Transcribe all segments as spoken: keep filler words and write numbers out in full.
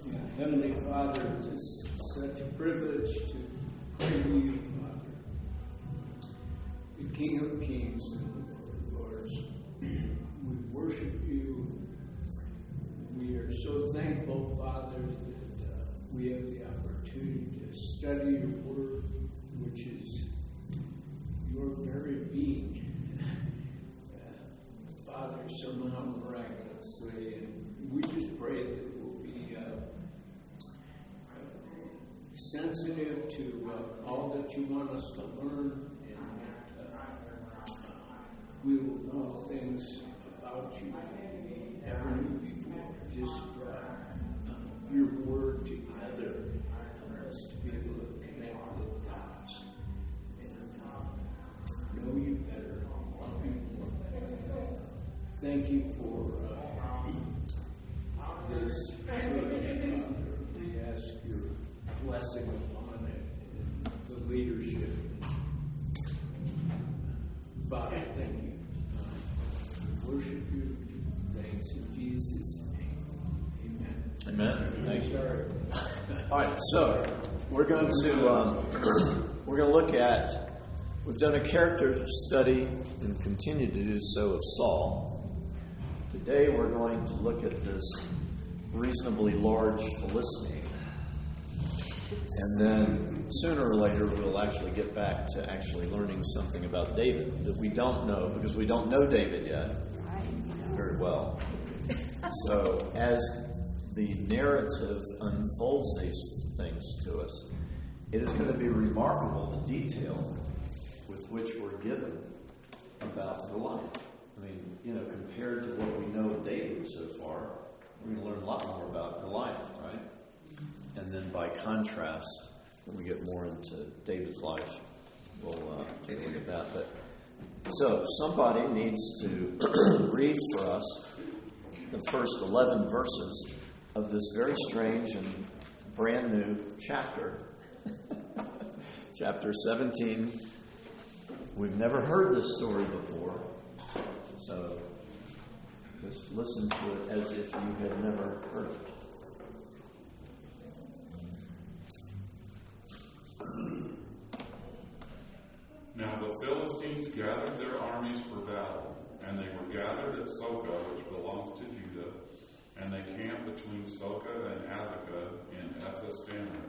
Yeah, Heavenly Father, it is such a privilege to pray to you, Father, the King of Kings and the Lord of Lords. We worship you. We are so thankful, Father, that uh, we have the opportunity to study your word, which is your very being. uh, Father, somehow miraculously, and we just pray that we'll be uh, sensitive to uh, all that you want us to learn, and that uh, we will know things about you that we never knew before. Just uh, uh, your word together, for us to be able to connect the dots and uh, know you better, love you more. Thank you for uh, this church, Father. We ask your blessing upon it and the leadership. Father, thank you. Uh, worship you. Thanks in Jesus' name. Amen. Amen. Thank you. All right, so we're going to um, we're going to look at. We've done a character study and continue to do so of Saul. Today we're going to look at this reasonably large Philistine. And then sooner or later we'll actually get back to actually learning something about David that we don't know, because we don't know David yet very well. So as the narrative unfolds these things to us, it is going to be remarkable the detail with which we're given about Goliath. I mean, you know, compared to what we know of David so far, we're going to learn a lot more about Goliath, right? And then by contrast, when we get more into David's life, we'll uh, take a look at that. But so somebody needs to read for us the first eleven verses of this very strange and brand new chapter, chapter seventeen. We've never heard this story before, so just listen to it as if you had never heard it. Now the Philistines gathered their armies for battle, and they were gathered at Soka, which belongs to Judah, and they camped between Soka and Azekah in Ephes-dammim.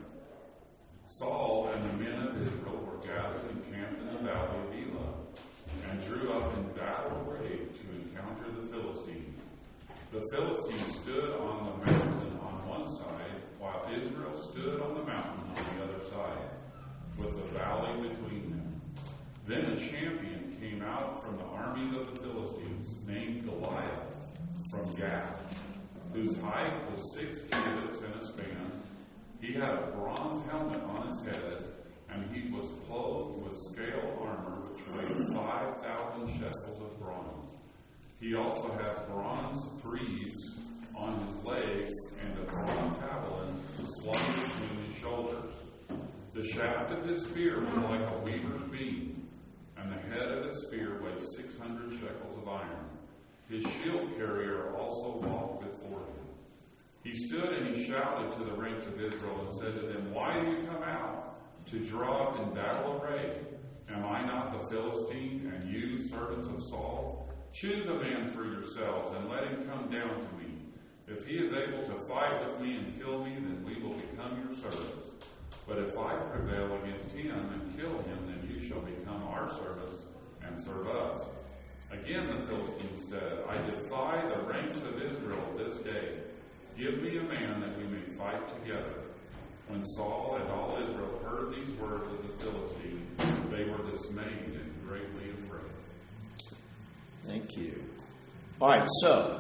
Saul and the men of Israel were gathered and camped in the valley of Elah, and drew up in battle array to encounter the Philistines. The Philistines stood on the mountain on one side, while Israel stood on the mountain on the other side, with the valley between them. Then a champion came out from the armies of the Philistines, named Goliath, from Gath, whose height was six cubits and a span. He had a bronze helmet on his head, and he was clothed with scale armor, which weighed five thousand shekels of bronze. He also had bronze greaves on his legs, and a bronze javelin slung between his shoulders. The shaft of his spear was like a weaver's beam, and the head of his spear weighed six hundred shekels of iron. His shield carrier also walked before him. He stood and he shouted to the ranks of Israel and said to them, "Why do you come out to draw up in battle array? Am I not the Philistine, and you, servants of Saul? Choose a man for yourselves, and let him come down to me. If he is able to fight with me and kill me, then we will become your servants. But if I prevail against him and kill him, then you shall become our servants and serve us." Again the Philistines said, "I defy the ranks of Israel this day. Give me a man that we may fight together." When Saul and all Israel heard these words of the Philistines, they were dismayed and greatly afraid. Thank you. All right, so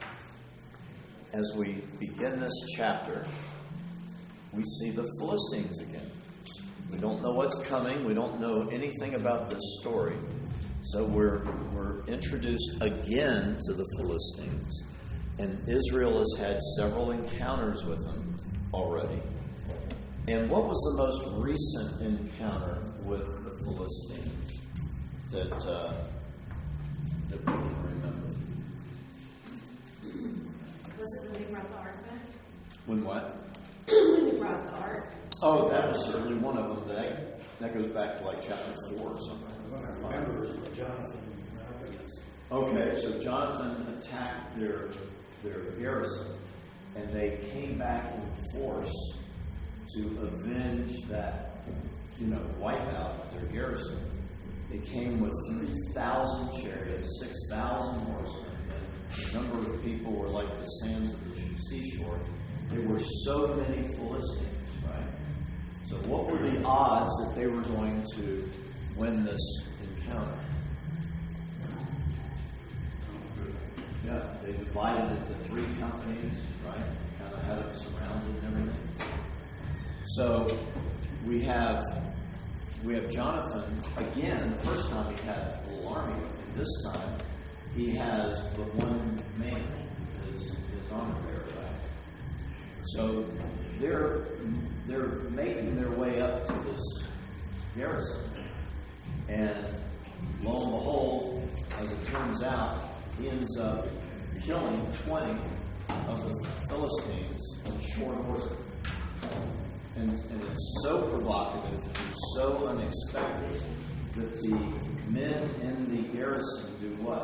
as we begin this chapter, we see the Philistines again. We don't know what's coming. We don't know anything about this story. So we're we're introduced again to the Philistines. And Israel has had several encounters with them already. And what was the most recent encounter with the Philistines that, uh, that we can remember? Was it when they brought the ark back? When what? When they brought the ark. Oh, that was certainly one of them. That, that goes back to like chapter four or something. What I remember is Jonathan. Okay, so Jonathan attacked their their garrison, and they came back in force to avenge that, you know, wipe out their garrison. They came with three thousand chariots, six thousand horsemen, and the number of people were like the sands of the seashore. There were so many Philistines, right? So what were the odds that they were going to win this encounter? Yeah, they divided it into three companies, right? Kind of had it surrounded and everything. So we have we have Jonathan again. The first time he had a full army with him. This time he has the one man, his his armor bearer, right? So they're they're making their way up to this garrison, and lo and behold, as it turns out, he ends up killing twenty of the Philistines on short order. And, and it's so provocative and so unexpected that the men in the garrison do what?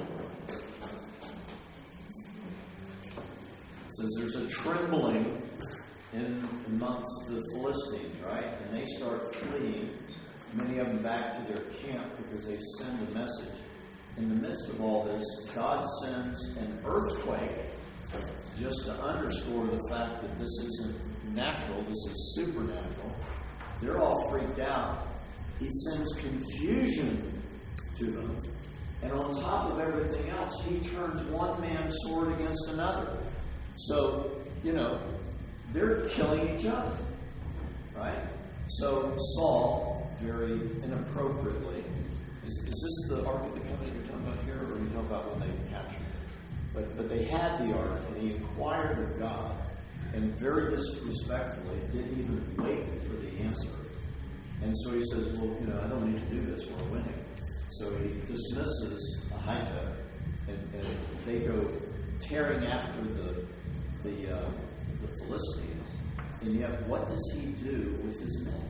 It says there's a trembling in amongst the Philistines, right? And they start fleeing, many of them back to their camp because they send a message. In the midst of all this, God sends an earthquake just to underscore the fact that this isn't natural, this is supernatural. They're all freaked out. He sends confusion to them. And on top of everything else, he turns one man's sword against another. So, you know, they're killing each other. Right? So Saul, very inappropriately, Is, is this the Ark of the Covenant you're talking about here, or are you talking about when they captured it? But, but they had the Ark, and he inquired of God, and very disrespectfully didn't even wait for the answer. And so he says, well, you know, I don't need to do this, we're winning. So he dismisses Ahijah, and, and they go tearing after the, the, uh, the Philistines. And yet, what does he do with his men?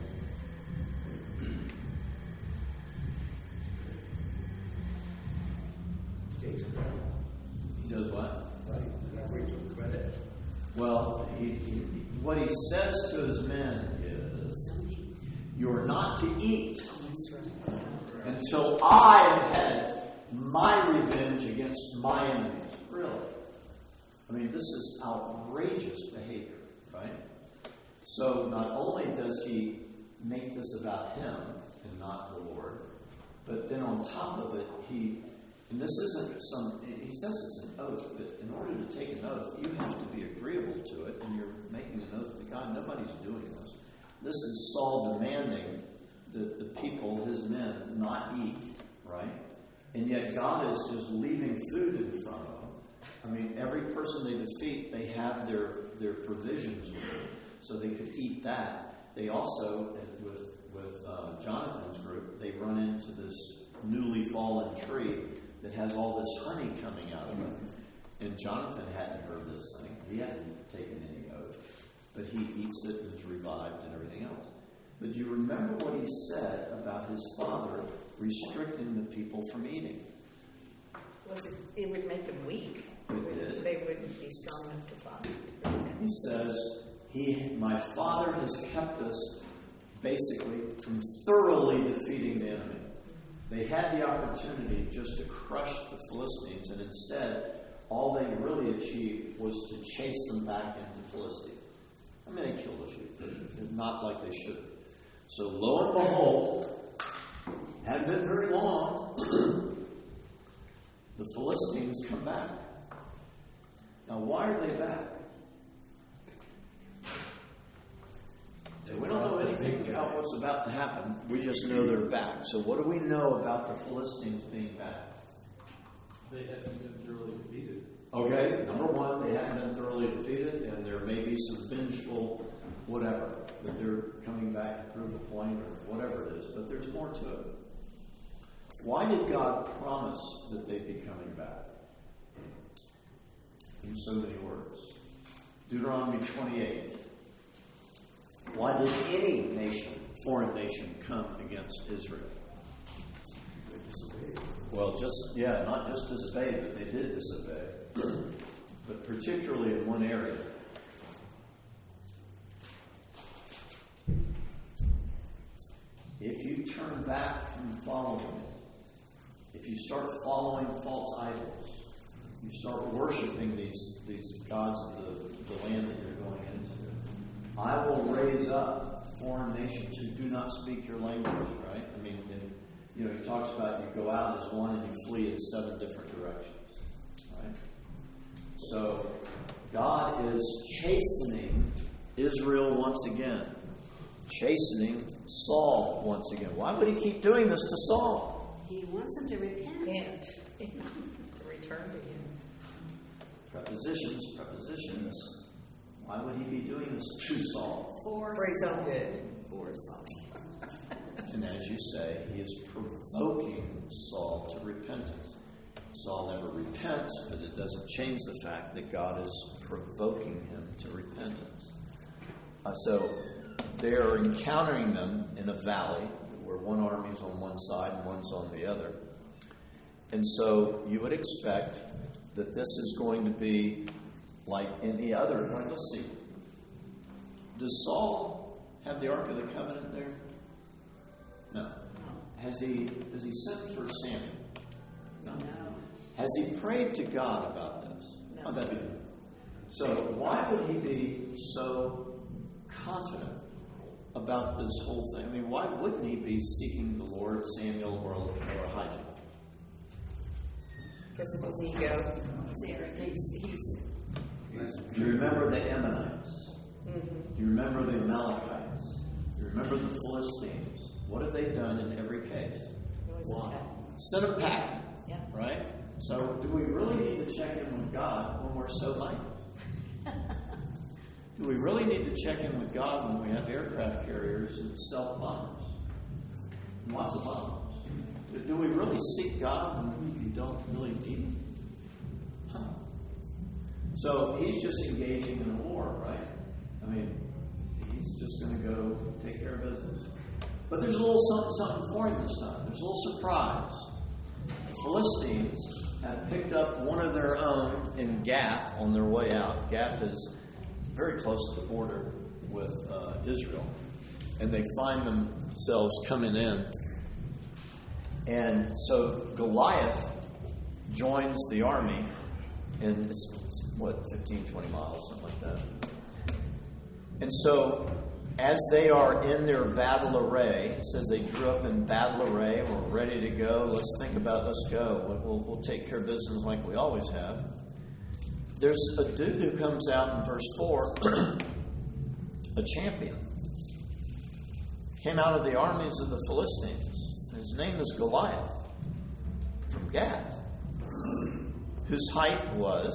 He does what? Well, he, he, what he says to his men is, you're not to eat until I have had my revenge against my enemies. Really? I mean, this is outrageous behavior, right? So not only does he make this about him and not the Lord, but then on top of it, he And this isn't some, he says it's an oath, but in order to take an oath, you have to be agreeable to it, and you're making an oath to God. Nobody's doing this. This is Saul demanding that the people, his men, not eat, right? And yet God is just leaving food in front of them. I mean, every person they defeat, they have their, their provisions with them, so they could eat that. They also, with, with uh, Jonathan's group, they run into this newly fallen tree that has all this honey coming out of it. And Jonathan hadn't heard this thing. He hadn't taken any oath. But he eats it and is revived and everything else. But do you remember what he said about his father restricting the people from eating? Was it, it would make them weak. It did. They wouldn't be strong enough to fight. He says, "He, my father has kept us basically from thoroughly defeating the enemy." They had the opportunity just to crush the Philistines, and instead, all they really achieved was to chase them back into Philistine. I mean, they killed a few, not like they should have. So, lo and behold, hadn't been very long, the Philistines come back. Now, why are they back? We don't know anything about what's about to happen. We just know they're back. So what do we know about the Philistines being back? They hadn't been thoroughly defeated. Okay, number one, they haven't been thoroughly defeated, and there may be some vengeful whatever, that they're coming back to prove a point or whatever it is. But there's more to it. Why did God promise that they'd be coming back? In so many words. Deuteronomy twenty-eight. Why did any nation, foreign nation, come against Israel? Well, just, yeah, not just disobey, but they did disobey. But particularly in one area. If you turn back from following it, if you start following false idols, you start worshiping these, these gods of the, the land that you're going into, I will raise up foreign nations who do not speak your language, right? I mean, in, you know, he talks about you go out as one and you flee in seven different directions, right? So, God is chastening Israel once again. Chastening Saul once again. Why would he keep doing this to Saul? He wants him to repent. And to return to him. Prepositions, prepositions. Why would he be doing this to Saul? For For his own good. For Saul. And as you say, he is provoking Saul to repentance. Saul never repents, but it doesn't change the fact that God is provoking him to repentance. Uh, so they are encountering them in a valley where one army is on one side and one's on the other. And so you would expect that this is going to be like any other. Right, let's see. Does Saul have the Ark of the Covenant there? No. Has he, has he sent for Samuel? No. No. Has he prayed to God about this? No. Oh, that'd be good. So why would he be so confident about this whole thing? I mean, why wouldn't he be seeking the Lord, Samuel, or, or Ahijah? Because of his ego. He's arrogant. He's, he's Do you remember the Ammonites? mm-hmm. Do you remember the Amalekites? Do you remember the Philistines? What have they done in every case? Why? Set a pact, Yeah. right? So do we really need to check in with God when we're so late? Do we really need to check in with God when we have aircraft carriers and stealth bombers? And lots of bombers. Do we really seek God when we don't really need Him? Huh. So he's just engaging in a war, right? I mean, he's just going to go take care of business. But there's a little something, something for him this time. There's a little surprise. The Philistines have picked up one of their own in Gath on their way out. Gath is very close to the border with uh, Israel. And they find themselves coming in. And so Goliath joins the army, and it's, what, fifteen, twenty miles, something like that. And so as they are in their battle array, it says they drew up in battle array, we're ready to go, let's think about, let's go. We'll, we'll, we'll take care of business like we always have. There's a dude who comes out in verse four, a champion. Came out of the armies of the Philistines. His name is Goliath from Gath, whose height was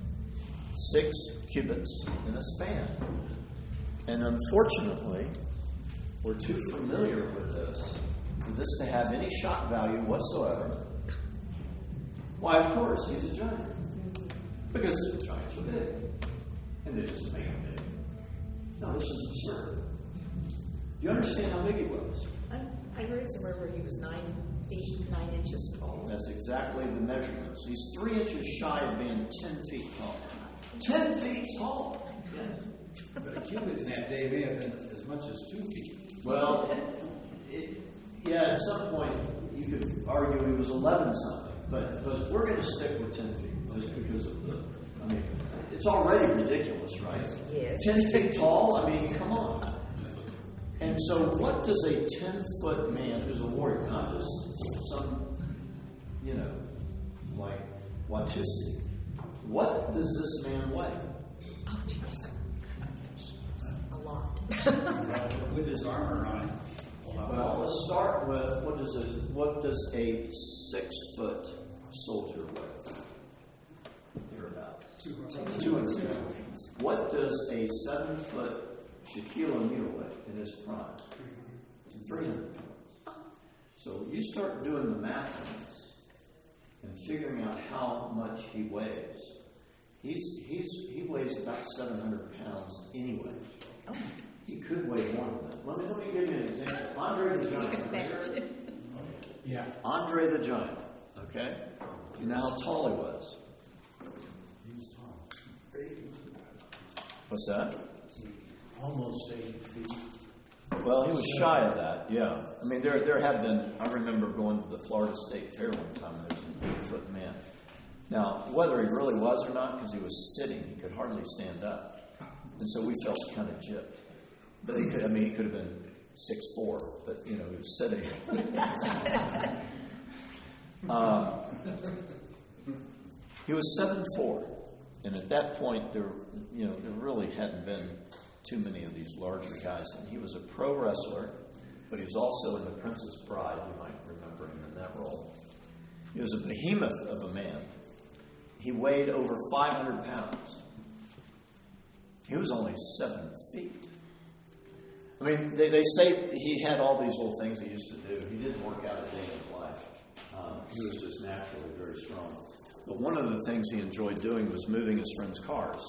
six cubits in a span. And unfortunately, we're too familiar with this for this to have any shock value whatsoever. Why, of course, he's a giant. Because the giants are big. And they just make him big. No, this is absurd. Do you understand how big he was? I, I read somewhere where he was nine feet, nine inches tall. That's exactly the measurements. He's three inches shy of being ten feet tall. Ten feet tall! Yes. But a cubit in that day may have been as much as two feet. Well, it, yeah, at some point you could argue he was eleven something, but, but we're going to stick with ten feet just because of the. I mean, it's already ridiculous, right? Yes. Ten feet tall. I mean, come on. And so, what does a ten-foot man who's a warrior, not just some, you know, like Watusi, what does this man weigh? Oh, jeez. A lot. With his armor on. Well, let's start with what does a what does a six-foot soldier weigh? Thereabouts. Two hundred pounds. What does a seven-foot Shaquille O'Neal weigh in his prime? Three hundred pounds. So you start doing the math on this and figuring out how much he weighs, He's he's he weighs about seven hundred pounds anyway. He could weigh more than that. Let me let me give you an example. Andre the Giant. Yeah. Andre the Giant. Okay. You know how tall he was. He was tall. What's that? Almost eight feet. Well, he was shy of that, yeah. I mean, there there have been, I remember going to the Florida State Fair one time, and there was an eight-foot man. Now, whether he really was or not, because he was sitting, he could hardly stand up. And so we felt kind of gypped. But he could, I mean, he could have been six foot four, but, you know, he was sitting. um, he was seven foot four. And at that point, there, you know, there really hadn't been too many of these larger guys. And he was a pro wrestler, but he was also in The Princess Bride. You might remember him in that role. He was a behemoth of a man. He weighed over five hundred pounds. He was only seven feet. I mean, they, they say he had all these little things he used to do. He didn't work out a day in his life. Um, he was just naturally very strong. But one of the things he enjoyed doing was moving his friends' cars.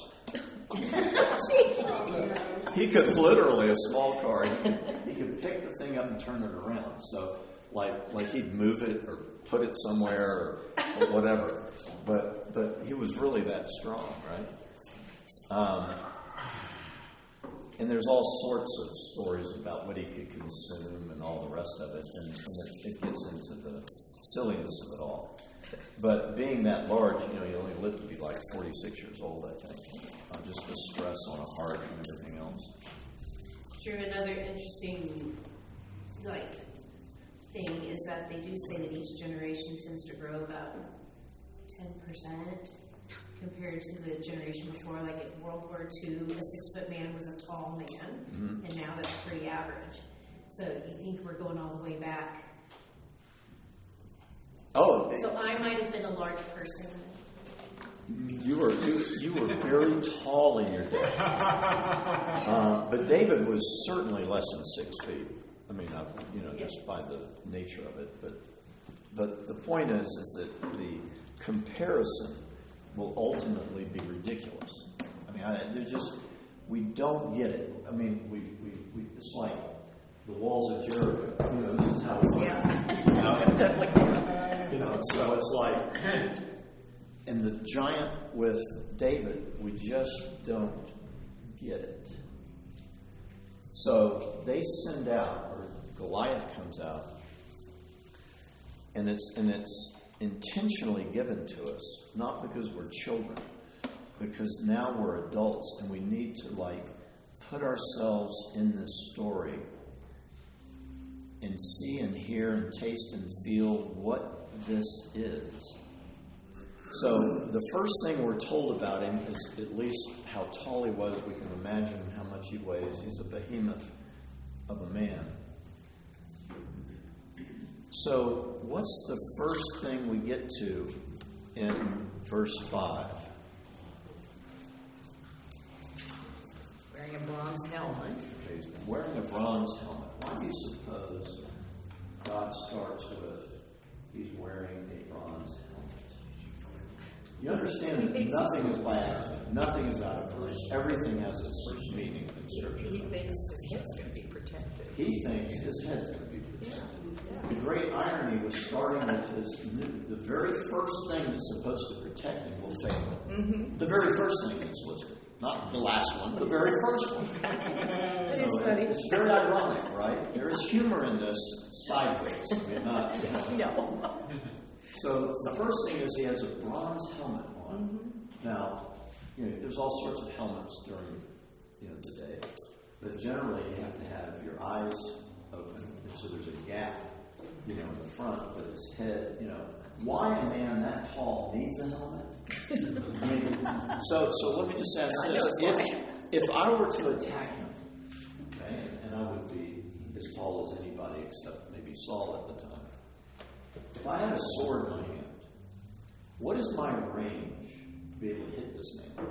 He could literally, a small car, he could, he could pick the thing up and turn it around. So, like, like he'd move it or put it somewhere or, or whatever. But but he was really that strong, right? Um, and there's all sorts of stories about what he could consume and all the rest of it, and, and it, it gets into the silliness of it all. But being that large, you know, he only lived to be like forty-six years old, I think. Uh, just the stress on a heart and everything else. Sure, another interesting, like, thing is that they do say that each generation tends to grow about ten percent compared to the generation before. Like in World War Two, a six-foot man was a tall man, mm-hmm. and now that's pretty average. So you think we're going all the way back. Oh, so I might have been a large person. You were you, you were very tall in your day, uh, but David was certainly less than six feet. I mean, uh, you know, just by the nature of it. But but the point is, is that the comparison will ultimately be ridiculous. I mean, I, they're just we don't get it. I mean, we we, we it's like the walls of Jericho. You know, this is how we yeah. You know? You know, so it's like, and the giant with David, we just don't get it. So they send out, or Goliath comes out, and it's and it's intentionally given to us, not because we're children, because now we're adults and we need to like put ourselves in this story and see and hear and taste and feel what this is. So the first thing we're told about him is at least how tall he was. We can imagine how much he weighs. He's a behemoth of a man. So what's the first thing we get to in verse five? Wearing a bronze helmet. Okay, he's wearing a bronze helmet. Why do you suppose God starts with he's wearing a bronze helmet? You understand that nothing is by accident. Nothing is out of place. Everything has its first meaning in Scripture. He thinks his head's going to be protected. He thinks his head's going to be protected. Yeah. The great irony was starting with his, the very first thing that's supposed to protect him will fail him. Mm-hmm. The very first thing that's listed. Not the last one, the very first one. It So is funny. It's very ironic, right? There is humor in this sideways. I mean, not, you know. No. So the first thing is he has a bronze helmet on. Mm-hmm. Now, you know, there's all sorts of helmets during you know the day, but generally you have to have your eyes open, and so there's a gap, you know, in the front, but his head, you know, why a man that tall needs a helmet? I mean, so so let me just ask I this: know it's if, if I were to attack him, okay, and I would be as tall as anybody except maybe Saul at the time. If I had a sword in my hand, what is my range to be able to hit this man?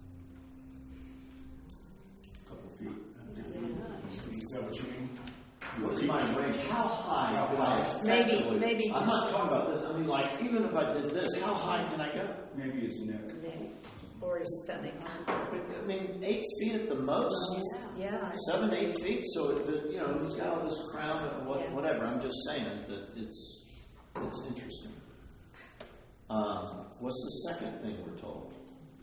Couple feet. Is that what you mean? What is my range? How high can I Maybe- effectively- maybe I'm just- not talking about this. I mean, like, even if I did this, how high can I go? Maybe his neck. Or his stomach. I mean, eight feet at the most. Yeah. Seven, eight feet. So, it, you know, he's got all this crown and what, Yeah. whatever. I'm just saying that it's it's interesting. Um, what's the second thing we're told?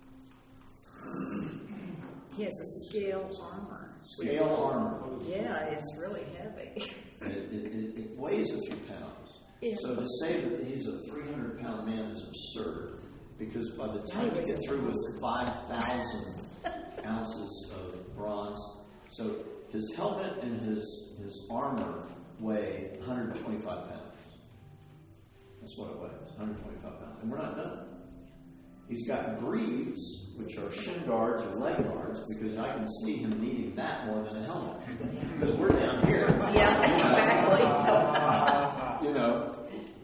He has a scale armor. Scale armor. Yeah, it's really heavy. It, it, it, it weighs a few pounds. Yeah. So to say that he's a three hundred pound man is absurd, because by the time you get through with five thousand ounces of bronze, so his helmet and his, his armor weigh one hundred twenty-five pounds. That's what it weighs, one hundred twenty-five pounds. And we're not done. He's got greaves, which are shin guards or leg guards, because I can see him needing that more than a helmet. Because we're down here. Yeah, exactly. You know.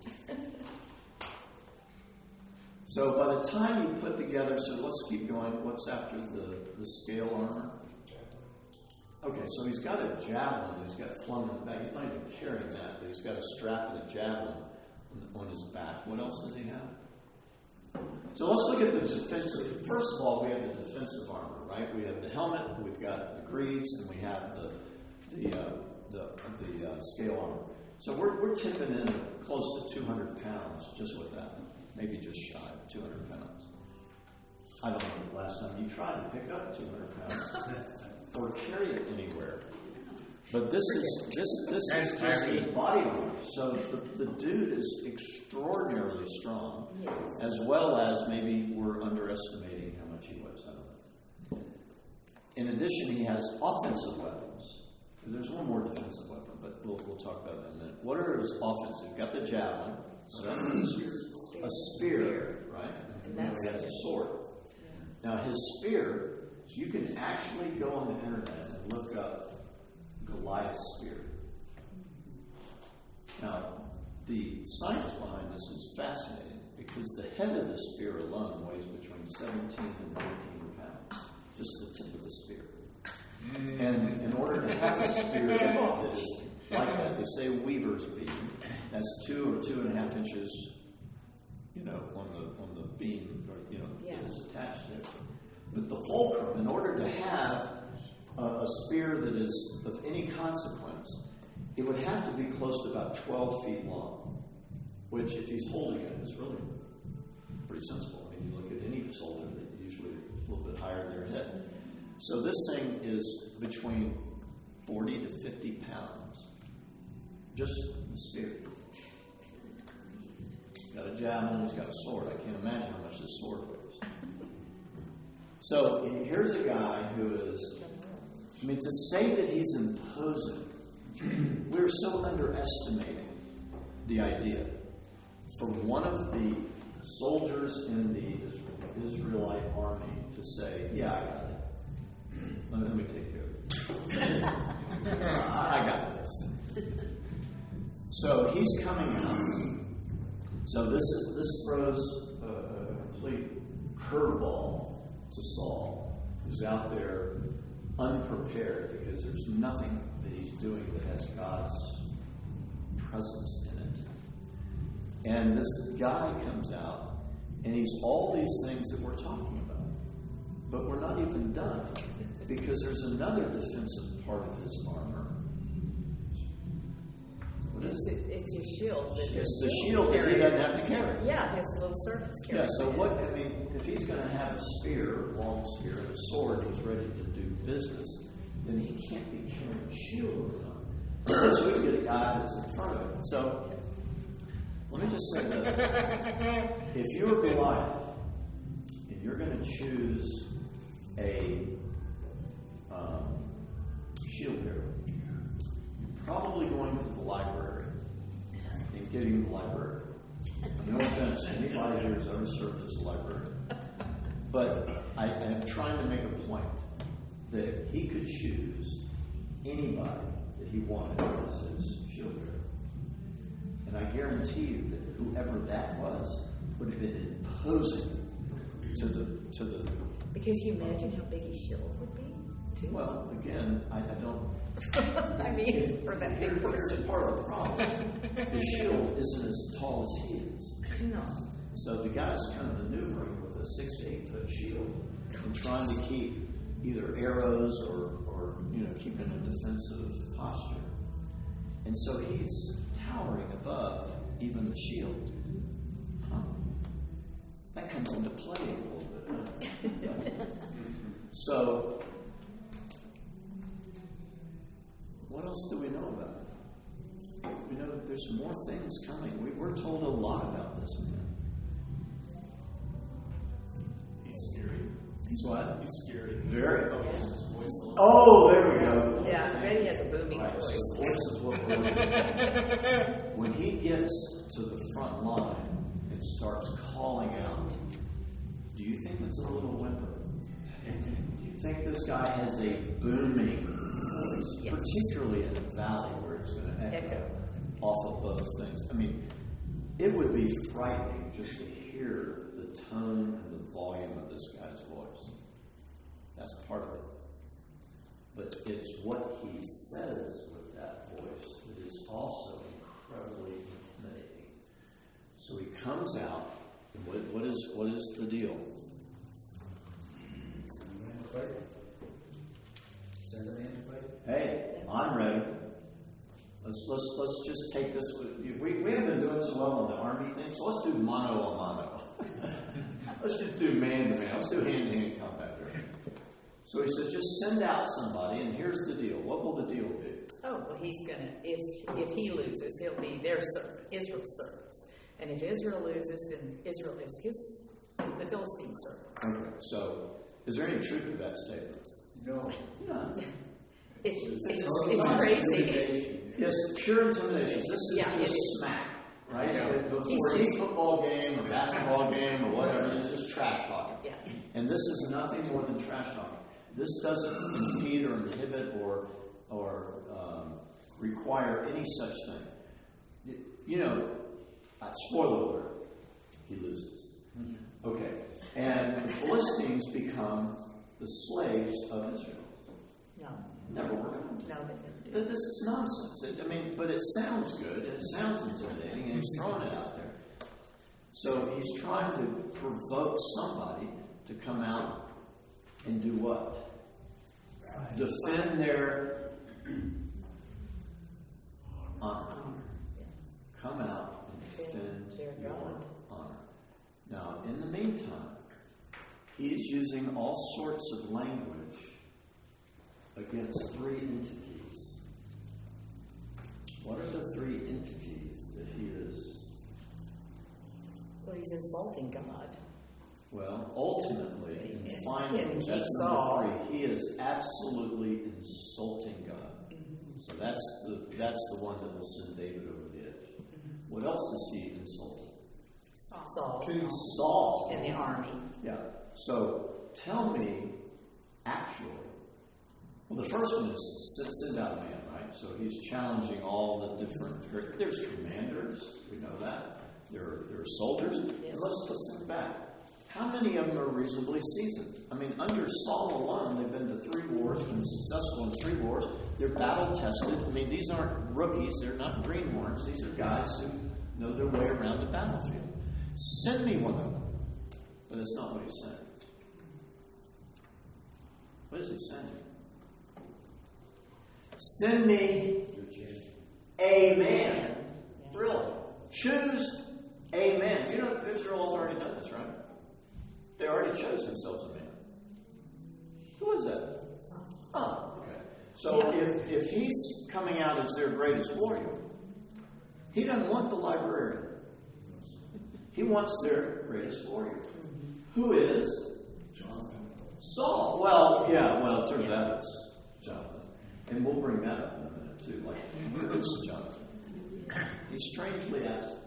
So by the time you put together, so let's keep going. What's after the, the scale armor? Okay, so he's got a javelin. He's got flung in the back. He's not even carrying that, but he's got a strap and a javelin on, on his back. What else does he have? So let's look at the defensive. First of all, we have the defensive armor, right? We have the helmet, we've got the greaves, and we have the the uh, the, the uh, scale armor. So we're we're tipping in close to two hundred pounds just with that, maybe just shy of two hundred pounds. I don't know the last time you tried to pick up two hundred pounds or carry it anywhere. But this is this this is just his body armor. So the, the dude is extraordinarily strong, Yes. as well as maybe we're underestimating how much he weighs. I don't know. In addition, he has offensive weapons. There's one more defensive weapon, but we'll we'll talk about that in a minute. What are his offensive? You've got the javelin, so that's a spear, a spear, right? And You know, that's he has a sword. Now his spear, you can actually go on the internet and look up Goliath's spear. Now, the science behind this is fascinating, because the head of the spear alone weighs between seventeen and nineteen pounds, just the tip of the spear. And in order to have a spear that is like that, they say weaver's beam. That's two or two and a half inches, you know, on the on the beam, or you know, Yeah. that is attached to it. But the fulcrum, in order to have a, a spear that is of any consequence, it would have to be close to about twelve feet long, which, if he's holding it, is really pretty sensible. I mean, you look at any soldier, they're usually a little bit higher than their head. So this thing is between forty to fifty pounds, just the spear. He's got a javelin, he's got a sword. I can't imagine how much this sword weighs. So here's a guy who is, I mean, to say that he's imposing, we're so underestimating the idea. For one of the soldiers in the Israelite army to say, yeah, I got it. Let me, let me take care of it. I got this. So he's coming out. So this is, this throws a, a complete curveball to Saul, who's out there unprepared, because there's nothing that he's doing that has God's presence in it. And this guy comes out, and he's all these things that we're talking about. But we're not even done, because there's another defensive part of his armor. What is It's, it? it's his shield. That It's his the shield that he doesn't have to carry. Yeah, his little servants carry. Yeah, so what, I mean, if he's going to have a spear, a long spear, and a sword, he's ready to do business, then he can't be carrying a shield around. So we get a guy that's in front of him. So, let me just say this. If you're Goliath, and you're going to choose a um, shield bearer, you're probably going to the library and getting the library. No offense, anybody here has ever served as a librarian. But I, I am trying to make a point that he could choose anybody that he wanted as his shield bearer. And I guarantee you that whoever that was would have been imposing to the to the Because you imagine how big his shield would be? too. Well, again, I, I don't. I mean, for that big Here's person. part of the problem. His shield isn't as tall as he is. No. So the guy's kind of maneuvering with a six to eight foot shield and trying to keep either arrows or, or you know, keeping a defensive posture. And so he's towering above even the shield. Huh. That comes into play a little bit. So, what else do we know about it? We know that there's more things coming. We, we're told a lot about this man. He's scary. He's what? He's scary. Very. Oh, he has his voice a little. Oh, there we go. Yeah, I bet he has a booming Right, voice. so voice is what we're looking at. When he gets to the front line and starts calling out, do you think it's a little whimper? Do you think this guy has a booming voice, Yes. particularly in the valley where it's going to echo, Echo. off of those things? I mean, it would be frightening just to hear the tone and the volume of this guy's voice. That's part of it. But it's what he says with that voice that is also incredibly intimidating. So he comes out, and what, what is what is the deal? Send a man to fight. Send a man to fight. Hey, I'm ready. Let's let's let's just take this. With, we we haven't been doing so well on the army thing, so let's do mano a mano. Let's just do man to man. Let's do hand to hand combat there. So he says, just send out somebody, and here's the deal. What will the deal be? Oh, well, he's going to, if if he loses, he'll be their servant, Israel's servants. And if Israel loses, then Israel is his, the Philistine servants. Okay, so is there any truth to that statement? No. None. It's, it's, it's crazy. Yes, pure intimidation. This is Yeah, it just is. smack, right? Yeah. Before He's any just- football game or basketball game or whatever, it's just trash talking. Yeah. And this is nothing more than trash talking. This doesn't impede or inhibit or or um, require any such thing. You know, uh, spoiler alert, he loses. Okay. And the Philistines become the slaves of Israel. No, Never worked out. no, they didn't do Th- it. This is nonsense. It, I mean, but it sounds good, and it sounds intimidating, and he's throwing it out there. So he's trying to provoke somebody to come out and do what? Defend their honor. Come out and defend Their your God. honor. Now, in the meantime, he's using all sorts of language against three entities. What are the three entities that he is? Well, he's insulting God. Well, ultimately, and And- finally, and that's King number Saul. three. He is absolutely insulting God. Mm-hmm. So that's the that's the one that will send David over the edge. What else is he insulting? Saul Saul. in the army. Yeah. So tell me, actually. Well, the first one is send, send out a man, right? So he's challenging all the different. There's commanders. We know that. There, there are soldiers. Yes. And let's let's think back. How many of them are reasonably seasoned? I mean, under Saul alone, they've been to three wars, been successful in three wars. They're battle tested. I mean, these aren't rookies. They're not greenhorns. These are guys who know their way around the battlefield. Send me one of them. But that's not what he's saying. What is he saying? Send me a man. Really? Choose a man. You know, Israel has already done this, right? They already chose themselves a man. Who is that? Oh, okay. So if, if he's coming out as their greatest warrior, he doesn't want the librarian. He wants their greatest warrior. Who is? Jonathan. Saul. Well, yeah, well, it turns out it's Jonathan. And we'll bring that up in a minute, too. Like, who is Jonathan? He's strangely absent.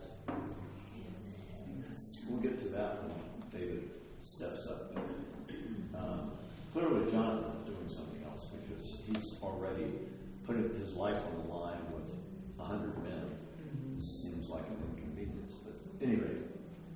We'll get to that when David steps up. Um, clearly, Jonathan is doing something else because he's already put his life on the line with a hundred men. It seems like an inconvenience, but anyway.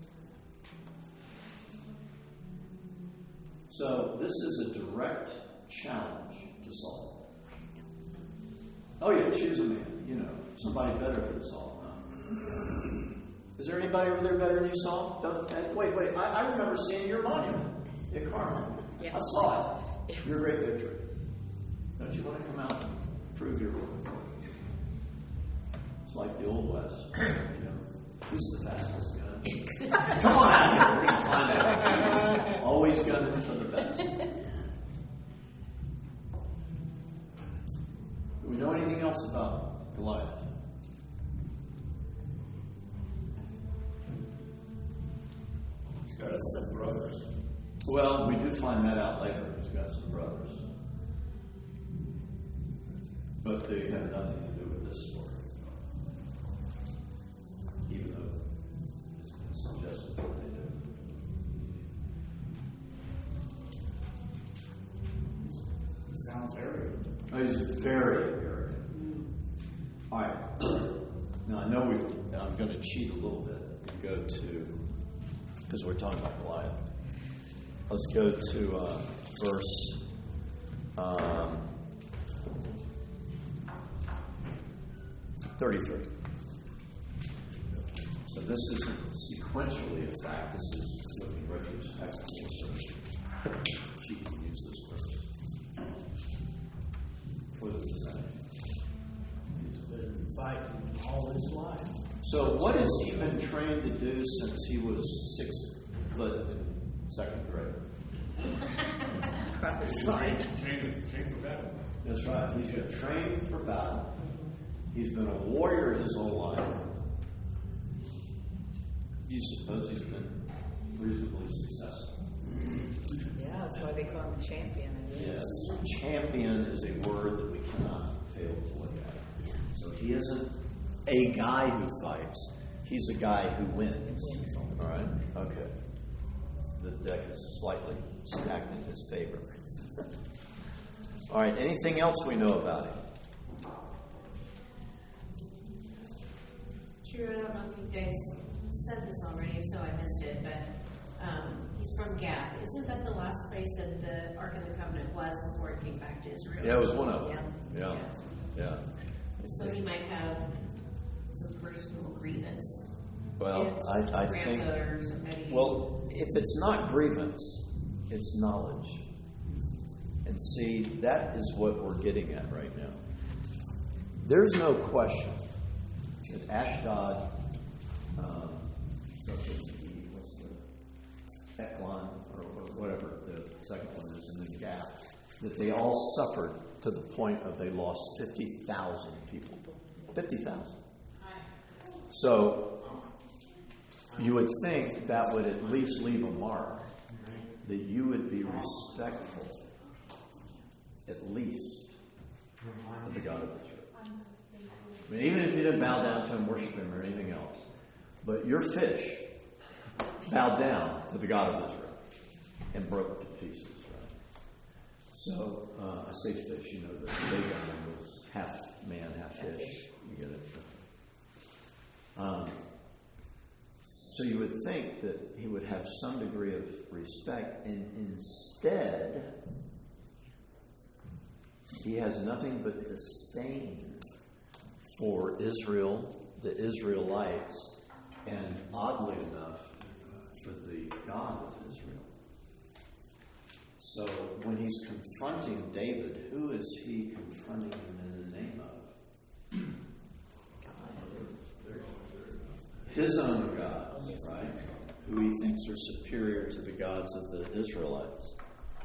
So this is a direct challenge to Saul. Oh yeah, choose a man. You know, somebody better than Saul. Huh? Is there anybody over there better than you, Saul? Don't, uh, wait, wait. I, I remember seeing your monument at Carmel. Yeah. I saw it. Your great victory. Don't you want to come out and prove your work? It's like the Old West. You know, who's the fastest gun? Come on out here. We're going to find out. Always gunning for the best. Do we know anything else about Goliath? He's got some brothers. Well, we do find that out later. He's got some brothers. But they have nothing to do with this story. Even though it's been suggested that they do. He sounds arrogant. Oh, he's very arrogant. All right. Now, I know we. I'm going to cheat a little bit and go to, because we're talking about Goliath. Let's go to uh, verse um, thirty-three. So this is sequentially a fact. This is looking retrospectively. So she can use this first. What does that mean? He's been fighting all his life. So what has he been trained to do since he was six foot in second grade? Train, train, train for battle. That's right. He's been trained for battle. He's been a warrior his whole life. Do you suppose he's been reasonably successful? Yeah, that's why they call him a champion. Yes. Champion is a word that we cannot fail to look at. So he isn't a guy who fights. He's a guy who wins. All right? Okay. The deck is slightly stacked in his favor. All right. Anything else we know about him? Drew, I don't know if you guys said this already, if so I missed it, but um, he's from Gath. Isn't that the last place that the Ark of the Covenant was before it came back to Israel? Yeah, it was one of them. Yeah. Yeah. Yeah. So he might have some personal grievance. Well, If I, I grandpa think. or somebody. Well, if it's not grievance, it's knowledge. And see, that is what we're getting at right now. There's no question that Ashdod, um, what's the Ekron, or, or whatever the second one is, and then Gath, that they all suffered to the point of they lost fifty thousand people. fifty thousand. So, you would think that would at least leave a mark, that you would be respectful, at least, of the God of Israel. I mean, even if you didn't bow down to him, worship him, or anything else, but your fish bowed down to the God of Israel and broke to pieces. Right? So, uh, I say fish, you know, the Dagon was half man, half fish. You get it? Um, So you would think that he would have some degree of respect, and instead, he has nothing but disdain for Israel, the Israelites, and oddly enough, for the God of Israel. So when he's confronting David, who is he confronting him in the name of? His own gods, right? Who he thinks are superior to the gods of the Israelites.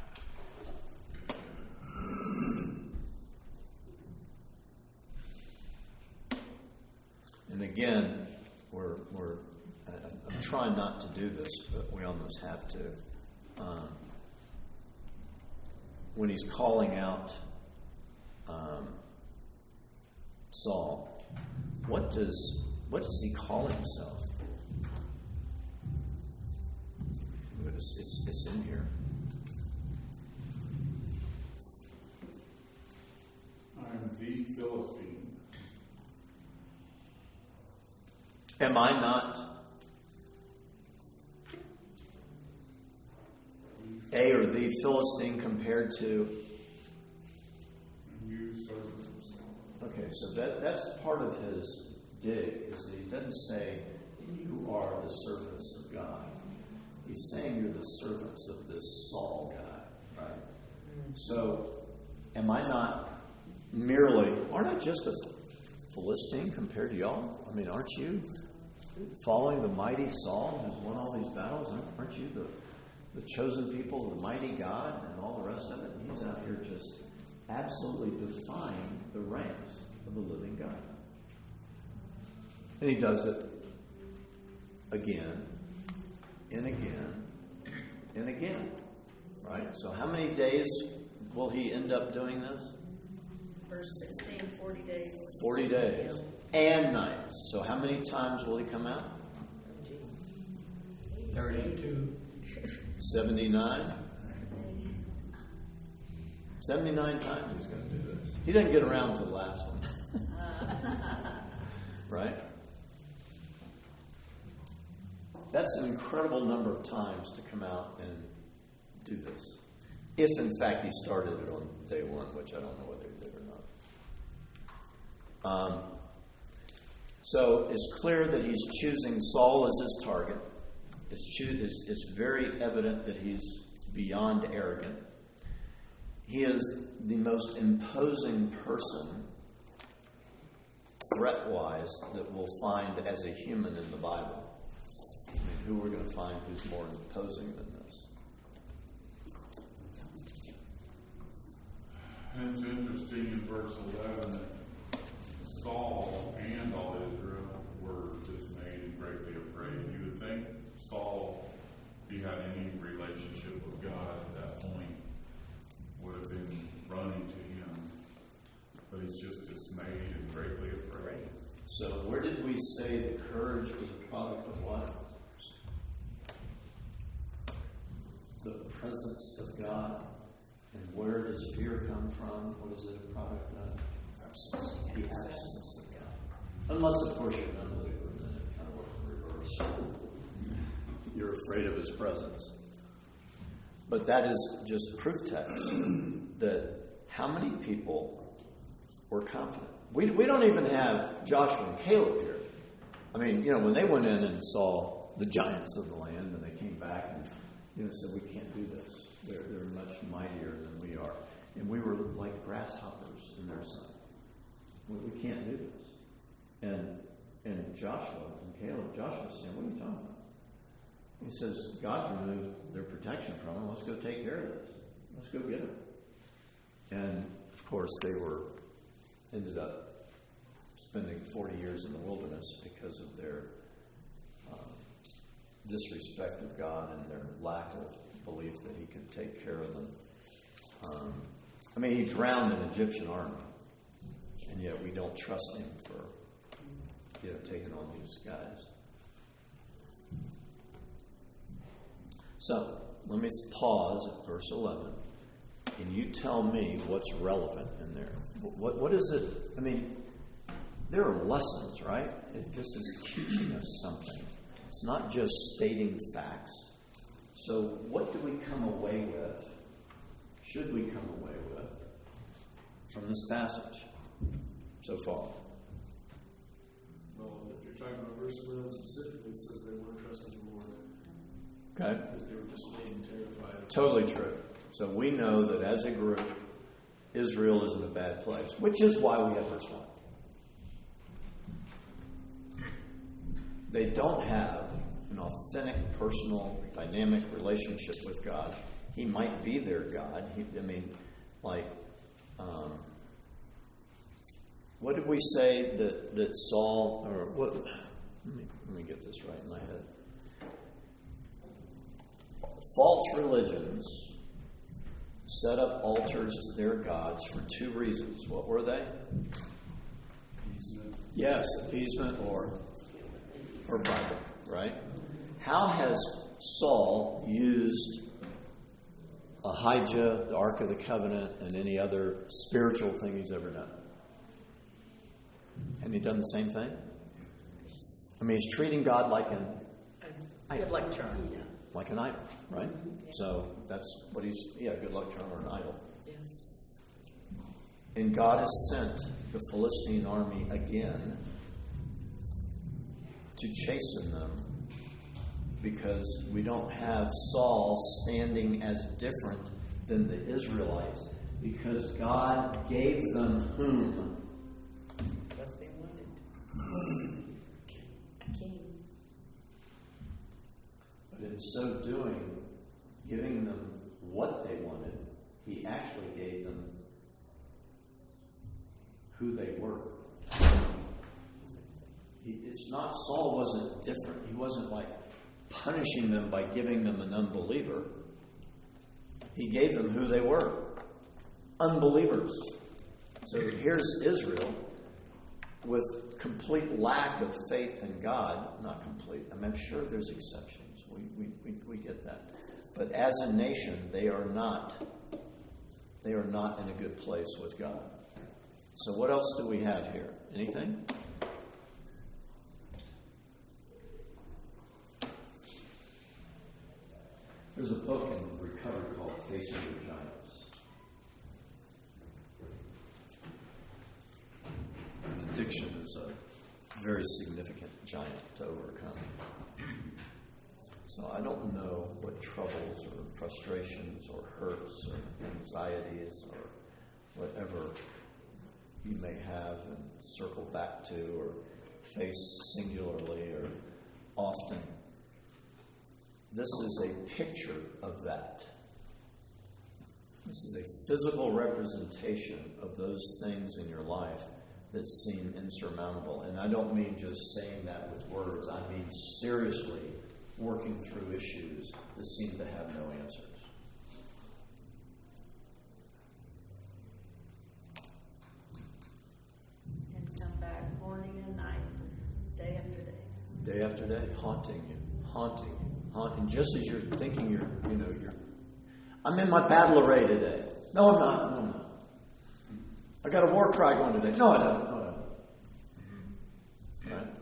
And again, we're we're I'm trying not to do this, but we almost have to. Um, when he's calling out um, Saul, what does What does he call himself? It's, it's, it's in here. I'm the Philistine. Am I not a or the Philistine compared to you servants. Okay, so that that's part of his dig, is that he doesn't say you are the servants of God. He's saying you're the servants of this Saul guy, right? So, am I not merely, aren't I just a Philistine compared to y'all? I mean, aren't you following the mighty Saul who's won all these battles? Aren't you the, the chosen people of the mighty God and all the rest of it? And he's out here just absolutely defying the ranks of the living God. And he does it again and again and again. Right? So how many days will he end up doing this? Verse sixteen, forty days. Forty days. And nights. So how many times will he come out? thirty-two. seventy-nine. seventy-nine times he's going to do this. He doesn't get around to the last one. Right? That's an incredible number of times to come out and do this. If, in fact, he started it on day one, which I don't know whether he did or not. Um, so it's clear that he's choosing Saul as his target. It's, choo- it's, it's very evident that he's beyond arrogant. He is the most imposing person, threat-wise, that we'll find as a human in the Bible. I mean, who we're going to find who's more imposing than this? And it's interesting in verse eleven that Saul and all Israel were dismayed and greatly afraid. You would think Saul, if he had any relationship with God at that point, would have been running to him. But he's just dismayed and greatly afraid. So where did we say the courage was a product of what? The presence of God. And where does fear come from? What is it a product of? The absence of God. Unless, of course, you're an unbeliever, then it kind of works in reverse. You're afraid of his presence. But that is just proof text that how many people were confident. We we don't even have Joshua and Caleb here. I mean, you know, when they went in and saw the giants of the land and they came back and, you know, said, we can't do this. They're, they're much mightier than we are. And we were like grasshoppers in their sight. We, we can't do this. And and Joshua and Caleb, Joshua said, what are you talking about? He says, God removed their protection from them. Let's go take care of this. Let's go get them. And, of course, they were ended up spending forty years in the wilderness because of their um, disrespect of God and their lack of belief that he could take care of them. Um, I mean, he drowned an Egyptian army, and yet we don't trust him for, you know, taking on these guys. So, let me pause at verse eleven. Can you tell me what's relevant in there? What What is it? I mean, there are lessons, right? It, this is teaching us something. It's not just stating facts. So, what do we come away with? Should we come away with from this passage so far? Well, if you're talking about verse eleven specifically, it says they weren't trusting the Lord. Okay. Because they were dismayed and terrified. Totally true. So we know that as a group, Israel is in a bad place, which is why we have verse one. They don't have an authentic, personal, dynamic relationship with God. He might be their God. He, I mean, like, um, what did we say that, that Saul, or what, let me, let me get this right in my head. False religions set up altars to their gods for two reasons. What were they? Appeasement. Yes, appeasement or or Bible, right? How has Saul used Ahijah, the Ark of the Covenant, and any other spiritual thing he's ever done? And he done the same thing? I mean, he's treating God like an Good luck charm. Yeah. like an idol, right? So that's what he's, yeah, good luck charm or an idol. Yeah. And God has sent the Philistine army again to chasten them, because we don't have Saul standing as different than the Israelites, because God gave them whom? What they wanted. A king. But in so doing, giving them what they wanted, he actually gave them who they were. He, it's not, Saul wasn't different. He wasn't like punishing them by giving them an unbeliever. He gave them who they were. Unbelievers. So here's Israel with complete lack of faith in God. Not complete. I mean, I'm sure there's exceptions. We, we, we, we get that. But as a nation, they are not, they are not in a good place with God. So what else do we have here? Anything? There's a book in recovery called Facing Your Giants. And addiction is a very significant giant to overcome. So I don't know what troubles or frustrations or hurts or anxieties or whatever you may have and circle back to or face singularly or often. This is a picture of that. This is a physical representation of those things in your life that seem insurmountable. And I don't mean just saying that with words. I mean seriously working through issues that seem to have no answers. And come back morning and night, day after day. Day after day, haunting you, haunting you. And just as you're thinking you're, you know, you're, I'm in my battle array today. No, I'm not. No, I'm not. I got a war cry going today. No, I don't. No, I don't. Right?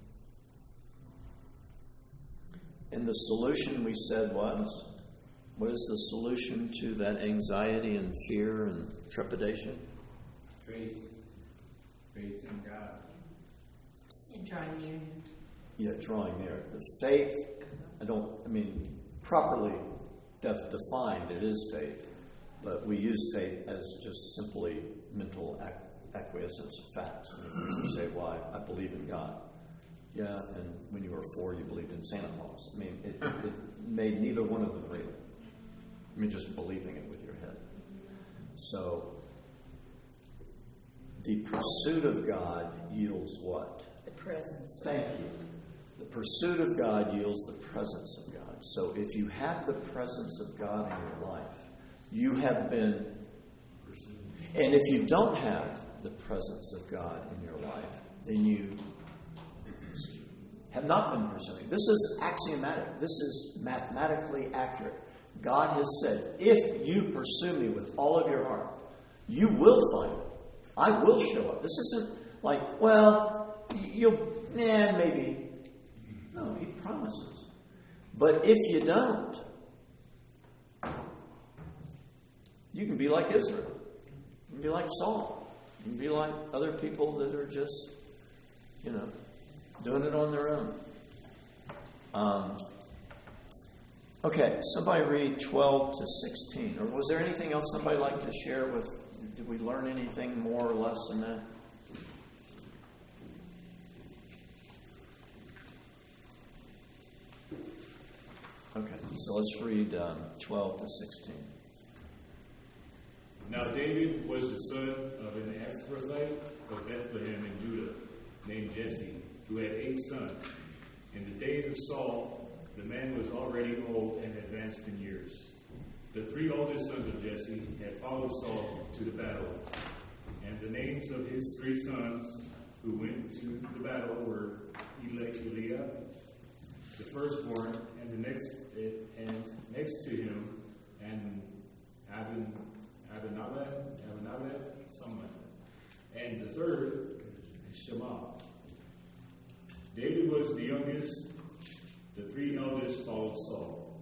And the solution we said was, what is the solution to that anxiety and fear and trepidation? Faith. Faith in God. And drawing near Him. Yeah, drawing near. The faith, I don't, I mean, properly def- defined, it is faith. But we use faith as just simply mental ac- acquiescence of facts. I mean, you say, well, I, I believe in God. Yeah, and when you were four, you believed in Santa Claus. I mean, it, it made neither one of them real. I mean, just believing it with your head. So, the pursuit of God yields what? The presence. Thank you. The pursuit of God yields the presence of God. So if you have the presence of God in your life, you have been pursued. And if you don't have the presence of God in your life, then you have not been pursuing. This is axiomatic. This is mathematically accurate. God has said, if you pursue me with all of your heart, you will find it. I will show up. This isn't like, well, you'll, eh, maybe. No, He promises. But if you don't, you can be like Israel. You can be like Saul. You can be like other people that are just, you know, doing it on their own. Um, okay, somebody read twelve to sixteen. Or was there anything else somebody like to share with? Did we learn anything more or less than that? Okay, so let's read um, twelve to sixteen. Now David was the son of an Ephrathite of Bethlehem in Judah, named Jesse, who had eight sons. In the days of Saul, the man was already old and advanced in years. The three oldest sons of Jesse had followed Saul to the battle, and the names of his three sons who went to the battle were Eliab, the firstborn, and the next and next to him, and Abin, Abinadab, Abinadab, something like that. And the third, Shema. David was the youngest. The three eldest followed Saul.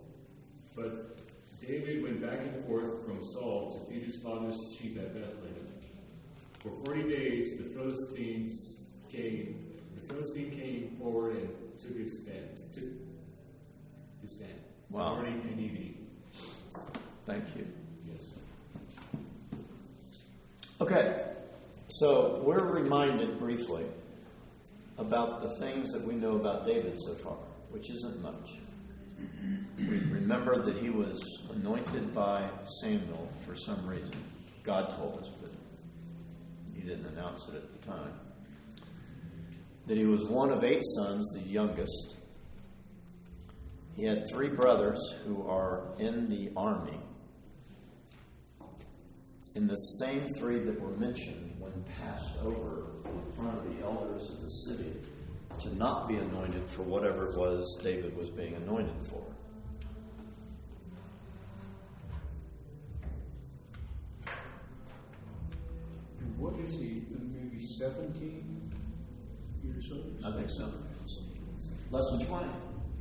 But David went back and forth from Saul to feed his father's sheep at Bethlehem. For forty days the Philistines came the Philistine came forward and took his stand. Took his stand. Wow. Morning and evening. Thank you. Yes. Okay, so we're reminded briefly about the things that we know about David so far, which isn't much. We remember that he was anointed by Samuel for some reason. God told us, but he didn't announce it at the time. That he was one of eight sons, the youngest. He had three brothers who are in the army. In the same three that were mentioned when passed over in front of the elders of the city to not be anointed for whatever it was David was being anointed for. And what is he, maybe seventeen years old? I think so. Less than twenty.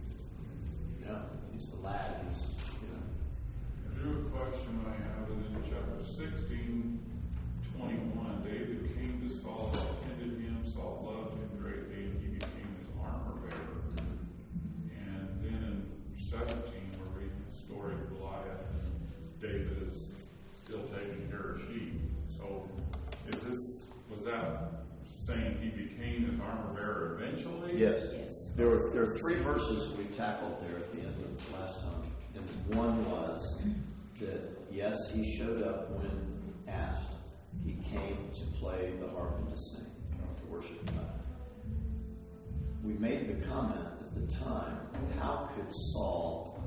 Yeah, he's a lad. He's, you know. The real question I have is in chapter sixteen, twenty-one, David came to Saul, attended him, Saul loved him greatly, and he became his armor bearer. And then in seventeen, we're reading the story of Goliath, and David is still taking care of sheep. So, is this, was that saying he became his armor bearer eventually? Yes. Yes. There were there are three verses we tackled there at the end of last time. And one was that, yes, he showed up when asked. He came to play the harp and to sing, to worship God. We made the comment at the time, how could Saul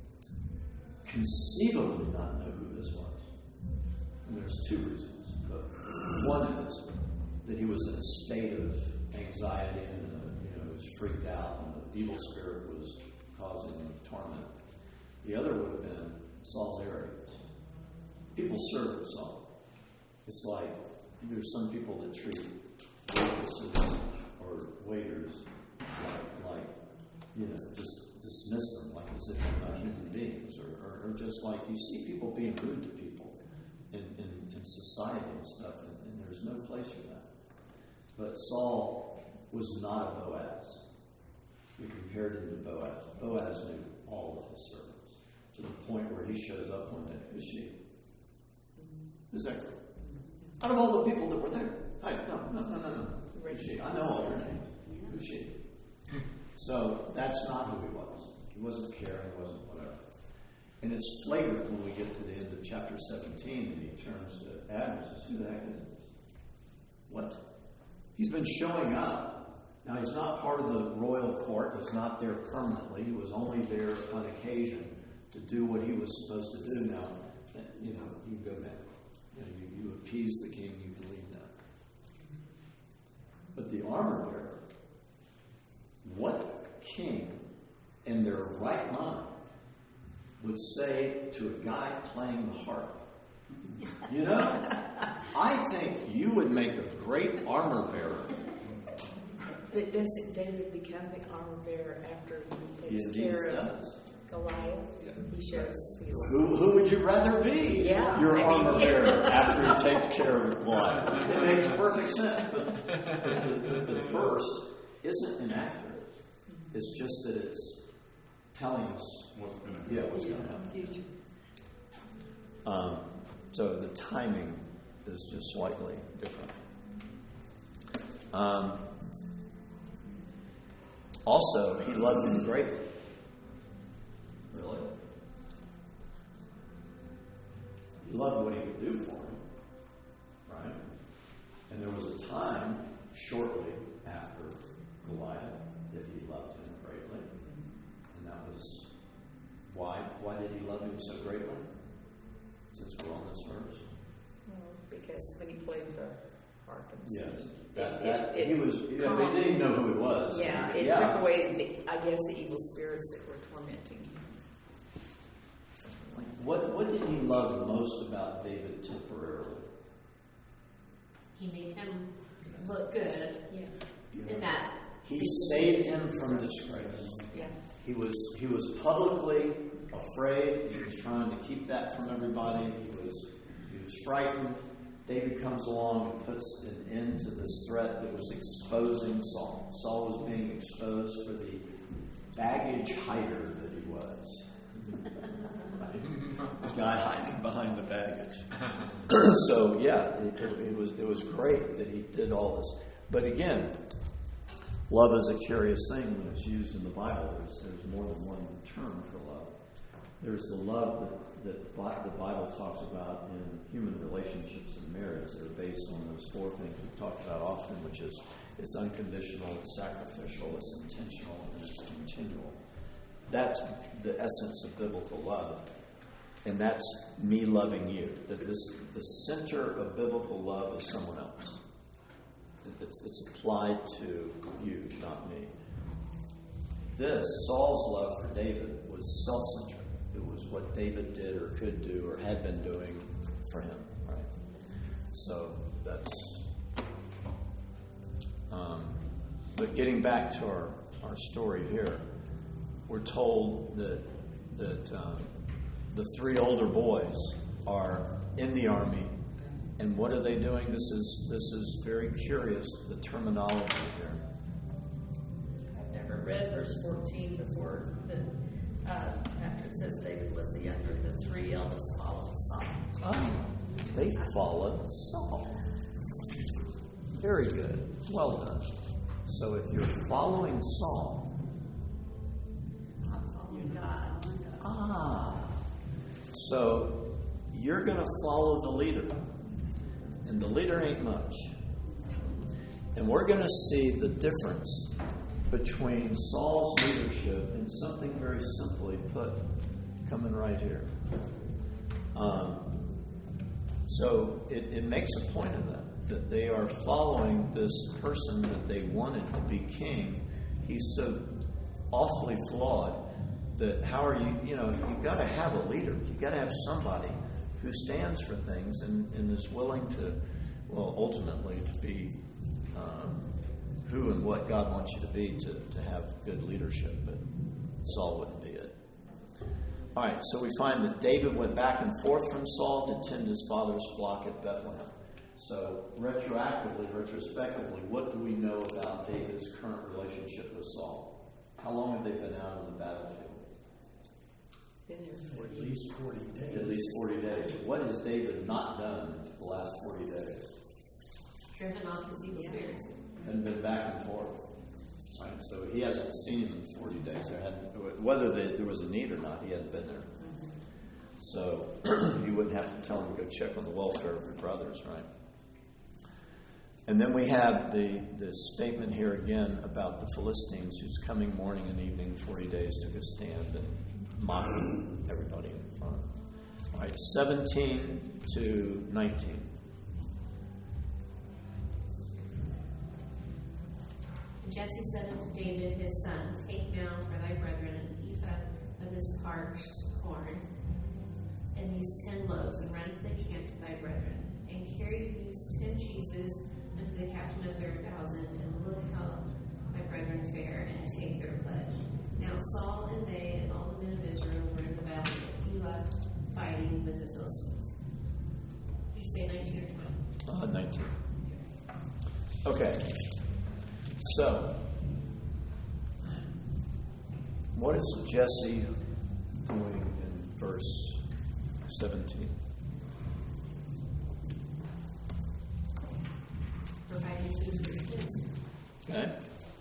conceivably not know who this was? And there's two reasons. But one is that he was in a state of anxiety and uh, you know, was freaked out, and the evil spirit was causing him torment. The other would have been Saul's arrogance. People serve Saul. It's like there's some people that treat waitresses or waiters like, like you know, just dismiss them like as if they're not human beings, or, or, or just like you see people being rude to people in, in, in society and stuff, and, and there's no place for that. But Saul was not a Boaz. We compared him to Boaz. Boaz knew all of his servants to the point where he shows up one day. Who's she? Who's that girl? Out of all the people that were there. Hey, no, no, no, no, no. Who's she? I know all her names. Who's she? So that's not who he was. He wasn't caring, he wasn't whatever. And it's flagrant when we get to the end of chapter seventeen and he turns to Adam and says, who the heck is this? What? He's been showing up. Now, he's not part of the royal court. He's not there permanently. He was only there on occasion to do what he was supposed to do. Now, you know, you can go back. You know, you, you appease the king, you can leave now. But the armor bearer, what king in their right mind would say to a guy playing the harp, you know, I think you would make a great armor bearer. But doesn't David become the armor bearer after he takes Indeed care of does. Goliath? He shows his... Who, who would you rather be? Yeah. Your I mean, armor yeah. bearer after you take care of Goliath. It makes perfect sense. But the, the, the verse isn't inaccurate. It's just that it's telling us What's going to happen? yeah, what's going to happen. Um, so the timing is just slightly different. Um, also, he loved him greatly. Really? He loved what he could do for him. Right? And there was a time shortly after Goliath that he loved him greatly. And that was why. Why did he love him so greatly? Since we're on this verse. Because when he played the harp and Yes. stuff, That, it- that, it- he was, it yeah, calmed- they didn't know who he was. Yeah, it yeah. took away, the, I guess, the evil spirits that were tormenting him. Something like that. What, what did he love most about David temporarily? He made him look good Yeah, in that. He saved him from disgrace. yeah. He was he was publicly afraid. He was trying to keep that from everybody. He was he was frightened. David comes along and puts an end to this threat that was exposing Saul. Saul was being exposed for the baggage hider that he was. A guy hiding behind the baggage. So yeah, it, it, it was it was great that he did all this. But again, love is a curious thing when it's used in the Bible. There's, there's more than one term for love. There's the love that, that the Bible talks about in human relationships and marriage that are based on those four things we've talked about often, which is it's unconditional, it's sacrificial, it's intentional, and it's continual. That's the essence of biblical love. And that's me loving you. That this, the center of biblical love is someone else. It's, it's applied to you, not me. This, Saul's love for David, was self-centered. It was what David did or could do or had been doing for him, right? So that's... Um, but getting back to our, our story here, we're told that that um, the three older boys are in the army, and what are they doing? This is this is very curious, the terminology here. I've never read verse fourteen before, but uh, after it says David was the younger of the three, eldest followed Saul. Oh, they followed Saul. Very good. Well done. So if you're following Saul, I'm following God. ah, so you're going to follow the leader. And the leader ain't much. And we're going to see the difference between Saul's leadership and something very simply put, coming right here. Um, so it, it makes a point of that, that they are following this person that they wanted to be king. He's so awfully flawed that how are you, you know, you've got to have a leader. You've got to have somebody who stands for things and, and is willing to, well, ultimately to be um, who and what God wants you to be to, to have good leadership. But Saul wouldn't be it. All right, so we find that David went back and forth from Saul to tend his father's flock at Bethlehem. So retroactively, retrospectively, what do we know about David's current relationship with Saul? How long have they been out on the battlefield? At least forty days. At least forty days. What has David not done in the last forty days? Driven off his evil spirits. And been back and forth. Right? So he hasn't seen him in forty days. There hadn't, whether they, there was a need or not, he hadn't been there. So you wouldn't have to tell him to go check on the welfare of your brothers, right? And then we have the, the statement here again about the Philistines who's coming morning and evening, forty days took a stand and mocking everybody in front. All right, seventeen to nineteen. Jesse said unto David his son, take now for thy brethren an ephah of this parched corn, and these ten loaves, and run to the camp to thy brethren, and carry these ten cheeses unto the captain of their thousand, and look how thy brethren fare, and take their pledge. Now Saul and they and all the men of Israel were in the valley of Elah, fighting with the Philistines. Did you say nineteen or twenty? Uh, nineteen. Okay. So, what is Jesse doing in verse seventeen? Providing food for his kids. Okay.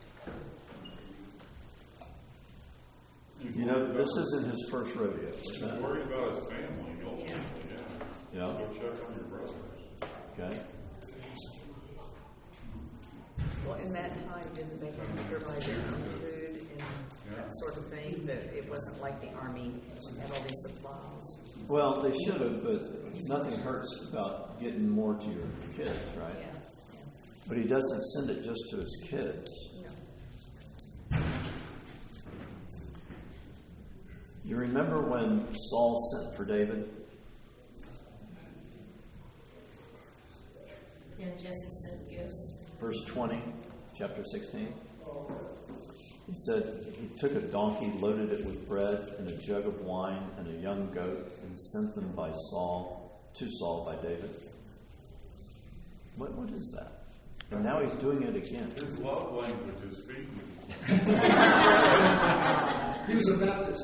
You know, this isn't his first rodeo. He's worried about his family, ultimately, yeah. Yeah. Go check on your brothers. Okay. Well, in that time, didn't they have to provide their own food and that sort of thing? That it wasn't like the army had all these supplies. Well, they should have, but nothing hurts about getting more to your kids, right? Yeah. yeah. But he doesn't send it just to his kids. No. You remember when Saul sent for David? Yeah, Jesse sent gifts. Verse twenty, chapter sixteen. He said, he took a donkey, loaded it with bread and a jug of wine and a young goat, and sent them by Saul, to Saul by David. what is that? And now he's doing it again. His love language is feeding. He was a Baptist.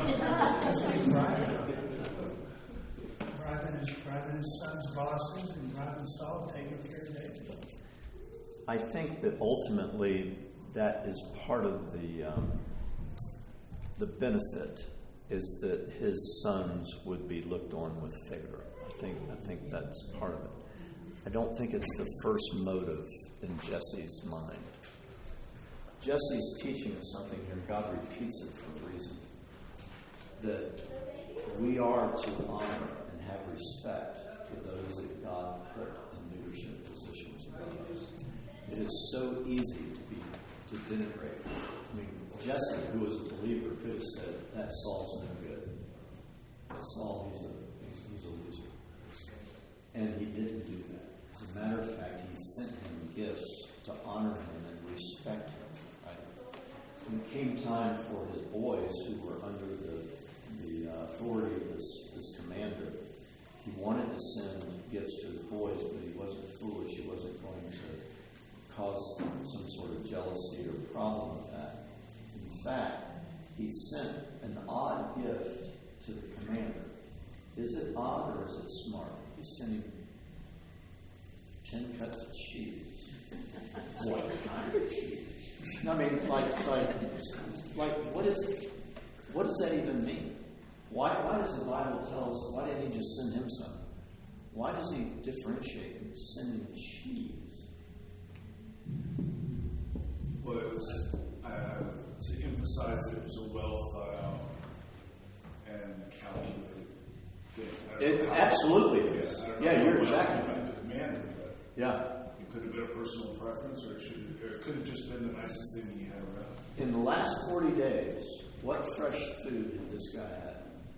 Bribing his, bribing his son's bosses and bribing Saul, taking care of David. I think that ultimately that is part of the um, the benefit is that his sons would be looked on with favor. I think I think that's part of it. I don't think it's the first motive in Jesse's mind. Jesse's teaching us something here. God repeats it for a reason. That we are to honor and have respect for those that God put in leadership positions above us. It is so easy to be to denigrate. I mean, Jesse, who was a believer, could have said, that Saul's no good. That Saul, he's a, he's, he's a loser. And he didn't do that. As a matter of fact, he sent him gifts to honor him and respect him. Right? When it came time for his boys, who were under the, the uh, authority of this, this commander, he wanted to send gifts to his boys, but he wasn't foolish. He wasn't going to cause some sort of jealousy or problem with that. In fact, he sent an odd gift to the commander. Is it odd or is it smart? He's sending ten cuts of cheese. What kind of cheese? I mean, like, like, like, what is, what does that even mean? Why, why does the Bible tell us? Why didn't he just send him some? Why does he differentiate in sending cheese? Well, it was uh, to emphasize that it was a well thought out and calculated thing. It absolutely is. Yeah, I don't Yeah, know you're what exactly happened right. to the commander, but Yeah. it could have been a personal preference, or it should have, or it could have just been the nicest thing he had around. In the last forty days, what fresh food did this guy have?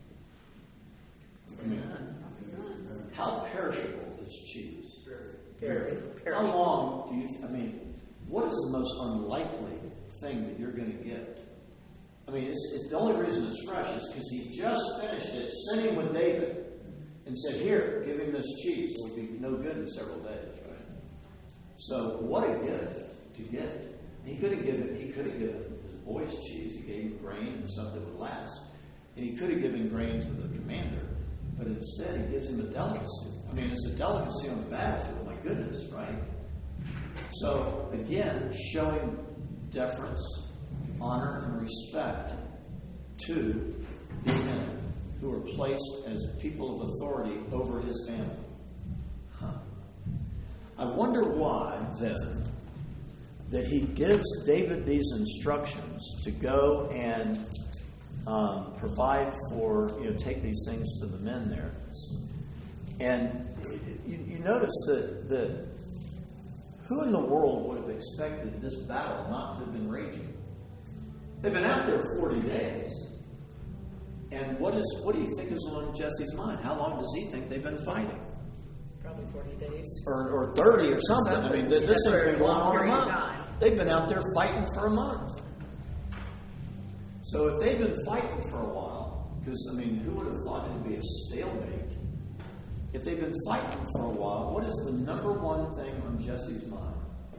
I mean, how perishable is cheese? Very How perishable. long do you, I mean, what is the most unlikely thing that you're going to get? I mean, it's, it's the only reason it's fresh is because he just finished it, sent him with David, and said, here, give him this cheese. It will be no good in several days, right? So, what a gift to get. He could have given, he could have given his boys cheese. He gave him grain and stuff that would last. And he could have given grain to the commander. But instead, he gives him a delicacy. I mean, it's a delicacy on the battlefield. My goodness, right? So, again, showing deference, honor, and respect to the men who are placed as people of authority over his family. Huh. I wonder why, then, that he gives David these instructions to go and um, provide for, you know, take these things to the men there. And you, you notice that, that who in the world would have expected this battle not to have been raging? They've been out there forty days. And what is what do you think is on Jesse's mind? How long does he think they've been fighting? Probably forty days. Or, or thirty or something. I mean, this That's has a been going long on a period of month. time. They've been out there fighting for a month. So if they've been fighting for a while, because, I mean, who would have thought it would be a stalemate? If they've been fighting for a while, what is the number one thing on Jesse's mind?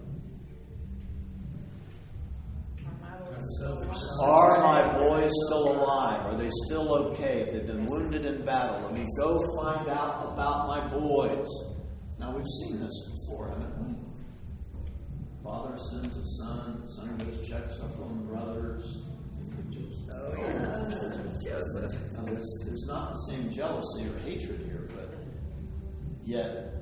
Are my boys still alive? Are they still okay? They've been wounded in battle. Let me go find out about my boys. Now, we've seen this before, haven't we? Father sends a son, son goes checks up on the brothers. Oh, yeah. Joseph. Now, there's, there's not the same jealousy or hatred here, but yet,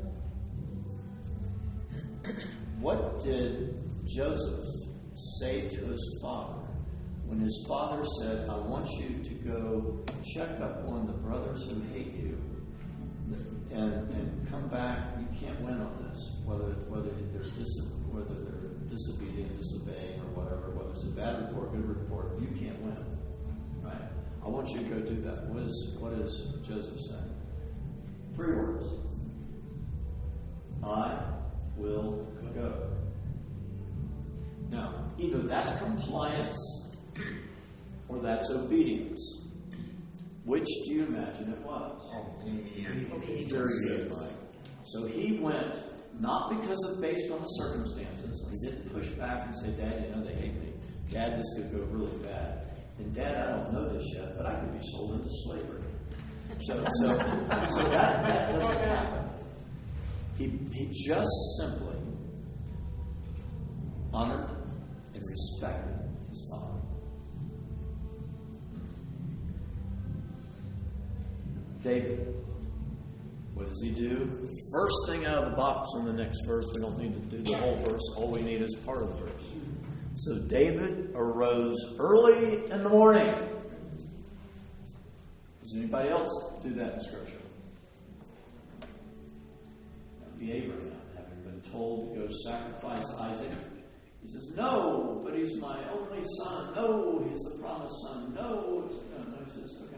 what did Joseph say to his father when his father said, I want you to go check up on the brothers who hate you and, and come back? You can't win on this, whether whether they're dis- whether they're disobedient, disobeying, or whatever, whether it's a bad report, good report, you can't win. Right? I want you to go do that. What is what is Joseph saying? Three words. I will go. Now, either that's compliance or that's obedience. Which do you imagine it was? Very good, Mike. So he went not because of based on the circumstances. He didn't push back and say, Dad, you know, they hate me. Dad, this could go really bad. And Dad, I don't know this yet, but I could be sold into slavery. So, so, so that, that doesn't happen. He, he just simply honored and respected his father. David, what does he do? First thing out of the box in the next verse, we don't need to do the whole verse. All we need is part of the verse. So David arose early in the morning. Does anybody else do that in Scripture? That would be Abraham, having been told to go sacrifice Isaac. He says, no, but he's my only son. No, he's the promised son. No. No, he says, okay.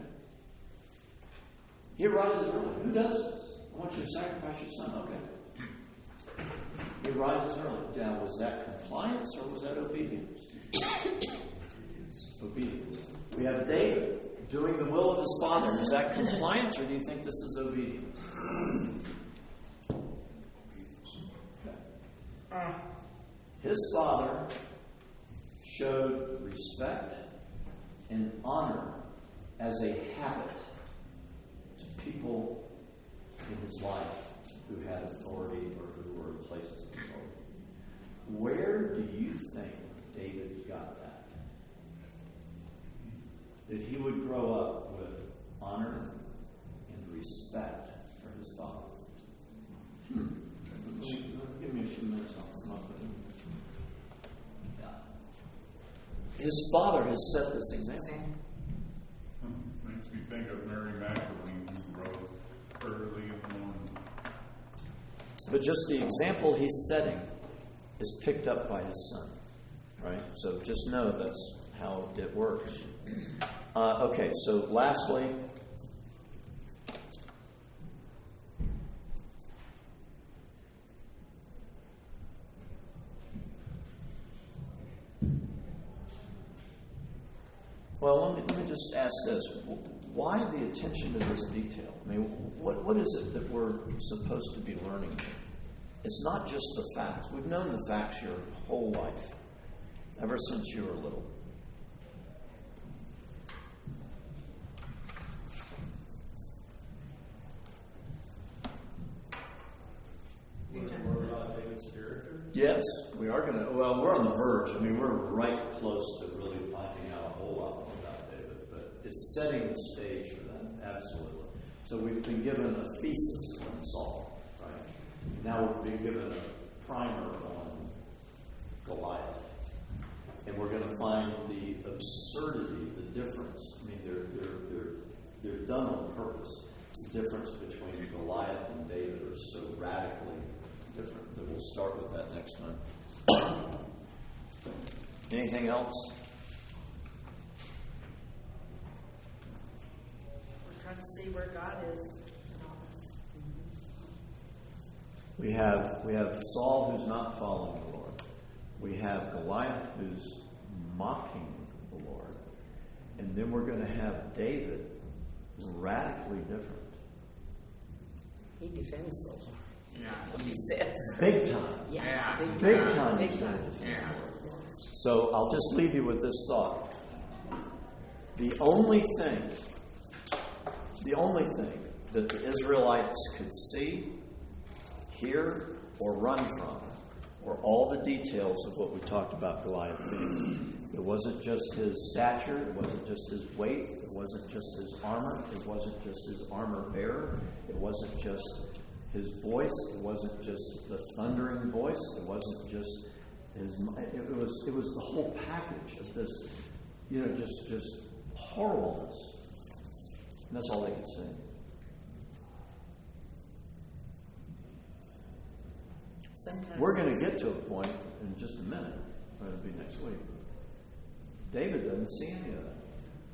He arises early. Who does this? I want you to sacrifice your son. Okay. He arises early. Now, was that compliance or was that obedience? Obedience. We have David doing the will of his father. Is that compliance or do you think this is obedience? Okay. His father showed respect and honor as a habit to people in his life who had authority or who were in places of authority. Where do you think David got that? That he would grow up with honor and respect for his father. Hmm. Give me a few minutes, I'll come up with him. Yeah. His father has set this example. Makes me think of Mary Magdalene, who rose early in the morning. But just the example he's setting is picked up by his son, right? So just know that's how it works. Uh, okay, so lastly, well, let me, let me just ask this. Why the attention to this detail? I mean, what, what is it that we're supposed to be learning? It's not just the facts. We've known the facts your whole life, ever since you were little. More about David's character? Yes, we are going to. Well, we're on the verge. I mean, we're right close to really finding out a whole lot more about David, but it's setting the stage for that, absolutely. So we've been given a thesis on Saul, right? Now we've been given a primer on Goliath. And we're going to find the absurdity, the difference. I mean, they're, they're, they're, they're done on purpose. The difference between Goliath and David are so radically different that we'll start with that next time. Anything else? We're trying to see where God is in all this. We have we have Saul who's not following the Lord. We have Goliath who's mocking the Lord. And then we're going to have David radically different. He defends the Lord. Yeah. He says. Big time. Yeah. Yeah. Big Big time. time. Big time. Yeah. So I'll just leave you with this thought. The only thing, the only thing that the Israelites could see, hear, or run from were all the details of what we talked about Goliath being. It wasn't just his stature, it wasn't just his weight, it wasn't just his armor, it wasn't just his armor bearer, it wasn't just his voice, it wasn't just the thundering voice, it wasn't just his, it was it was the whole package of this, you know, just just horribleness. And that's all they could say. Sometimes We're going to get to a point in just a minute, or it'll be next week. David doesn't see any of that.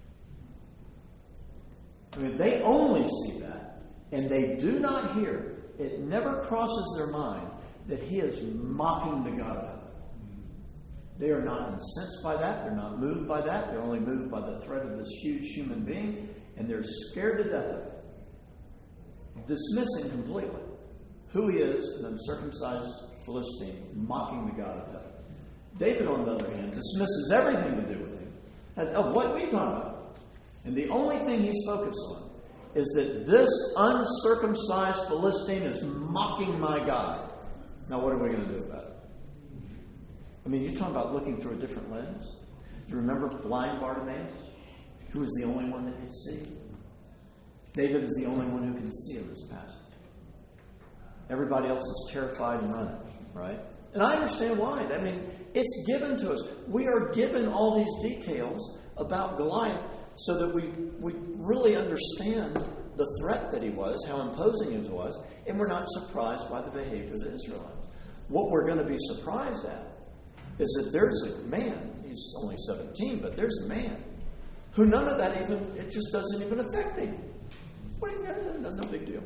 I mean, they only see that, and they do not hear. It never crosses their mind that he is mocking the God of heaven. They are not incensed by that. They're not moved by that. They're only moved by the threat of this huge human being, and they're scared to death of it. Dismissing completely who he is, an uncircumcised Philistine, mocking the God of heaven. David, on the other hand, dismisses everything to do with him. As, oh, what are you talking about? And the only thing he's focused on is that this uncircumcised Philistine is mocking my God. Now, what are we going to do about it? I mean, you're talking about looking through a different lens. Do you remember blind Bartimaeus? Who was the only one that could see? David is the only one who can see in this passage. Everybody else is terrified and running, right? And I understand why. I mean, it's given to us. We are given all these details about Goliath so that we, we really understand the threat that he was, how imposing it was, and we're not surprised by the behavior of the Israelites. What we're going to be surprised at is that there's a man, he's only seventeen, but there's a man who none of that even, it just doesn't even affect him. What do you got? No, no big deal.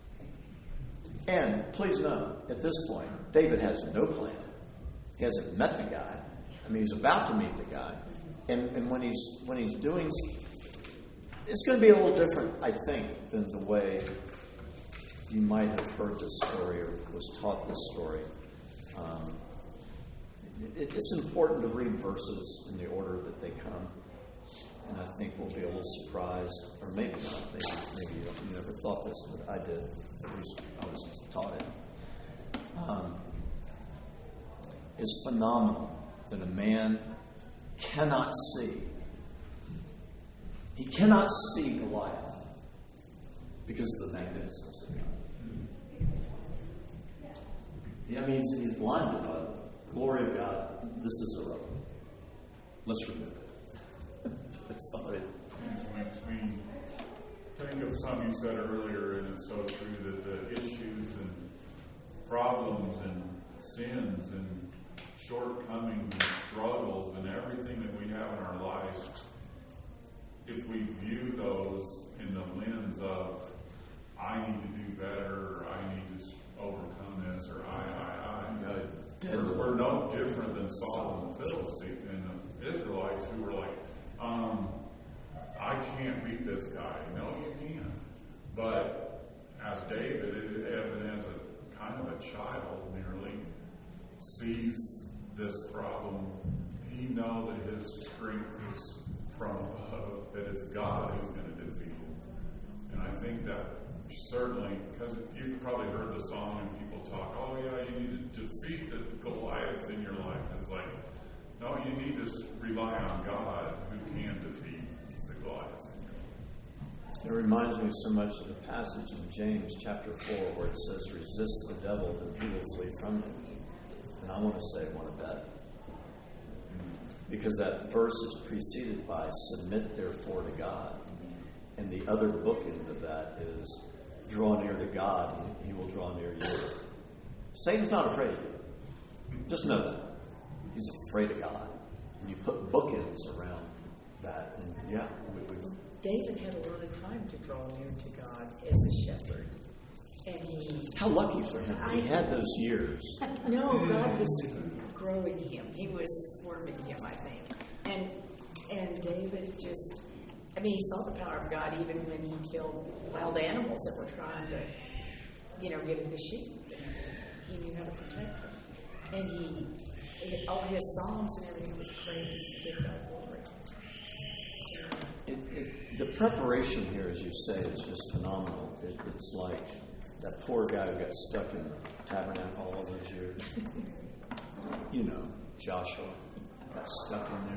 And please note, at this point, David has no plan. He hasn't met the guy. I mean, he's about to meet the guy. And, and when he's when he's doing, it's going to be a little different, I think, than the way you might have heard this story or was taught this story. Um, it, it's important to read verses in the order that they come. And I think we'll be a little surprised, or maybe not. Maybe, maybe you, you never thought this, but I did. At least I was taught it. Um, it's phenomenal that a man cannot see. He cannot see Goliath because of the magnificence of God. Yeah, I mean, he's, he's blinded by the glory of God. This is irrelevant. Let's remove it. Sorry. Which makes me think of something you said earlier, and it's so true, that the issues and problems and sins and shortcomings and struggles and everything that we have in our lives, if we view those in the lens of, I need to do better, or I need to overcome this, or I, I, I, we're, we're no different than Saul and the Philistines and the Israelites who were like, Um, I can't beat this guy. No, you can. But as David, even as a kind of a child merely, sees this problem, he knows that his strength is from above, that it's God who's going to defeat him. And I think that certainly, because you've probably heard the song and people talk, oh yeah, you need to defeat the Goliath in your life. It's like, no, you need to rely on God who can defeat the Goliath. It reminds me so much of the passage in James chapter four where it says, resist the devil and he will flee from you. And I want to say one of that. Because that verse is preceded by submit therefore to God. And the other bookend of that is draw near to God and he will draw near you. Satan's not afraid of you. Just know that. He's afraid of God. And you put bookends around that. And yeah. We, we, David had a lot of time to draw near to God as a shepherd. And he... How lucky for him that he had those years. No, God was growing him. He was forming him, I think. And and David just... I mean, he saw the power of God even when he killed wild animals that were trying to, you know, get at the sheep. He knew how to protect them. And he... all his psalms and everything was praise to give God glory. It, it, the preparation here, as you say, is just phenomenal. It, it's like that poor guy who got stuck in the tabernacle all those years. You know, Joshua got stuck in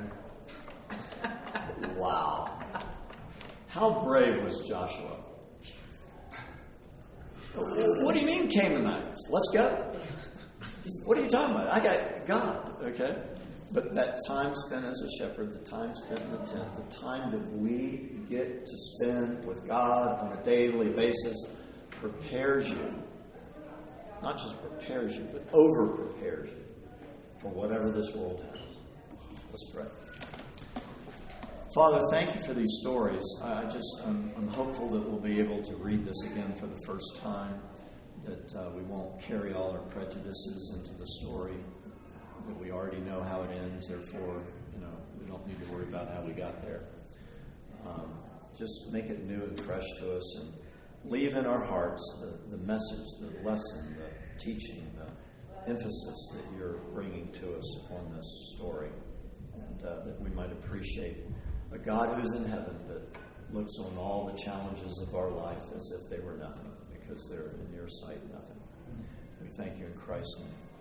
there. Wow. How brave was Joshua? What do you mean Canaanites? Let's go. What are you talking about? I got God, okay? But that time spent as a shepherd, the time spent in the tent, the time that we get to spend with God on a daily basis prepares you. Not just prepares you, but over-prepares you for whatever this world has. Let's pray. Father, thank you for these stories. I just, I'm, I'm hopeful that we'll be able to read this again for the first time, that uh, we won't carry all our prejudices into the story, that we already know how it ends, therefore, you know, we don't need to worry about how we got there. Um, just make it new and fresh to us, and leave in our hearts the, the message, the lesson, the teaching, the emphasis that you're bringing to us on this story, and uh, that we might appreciate a God who's in heaven that looks on all the challenges of our life as if they were nothing, because they're in your sight nothing. We thank you in Christ's name.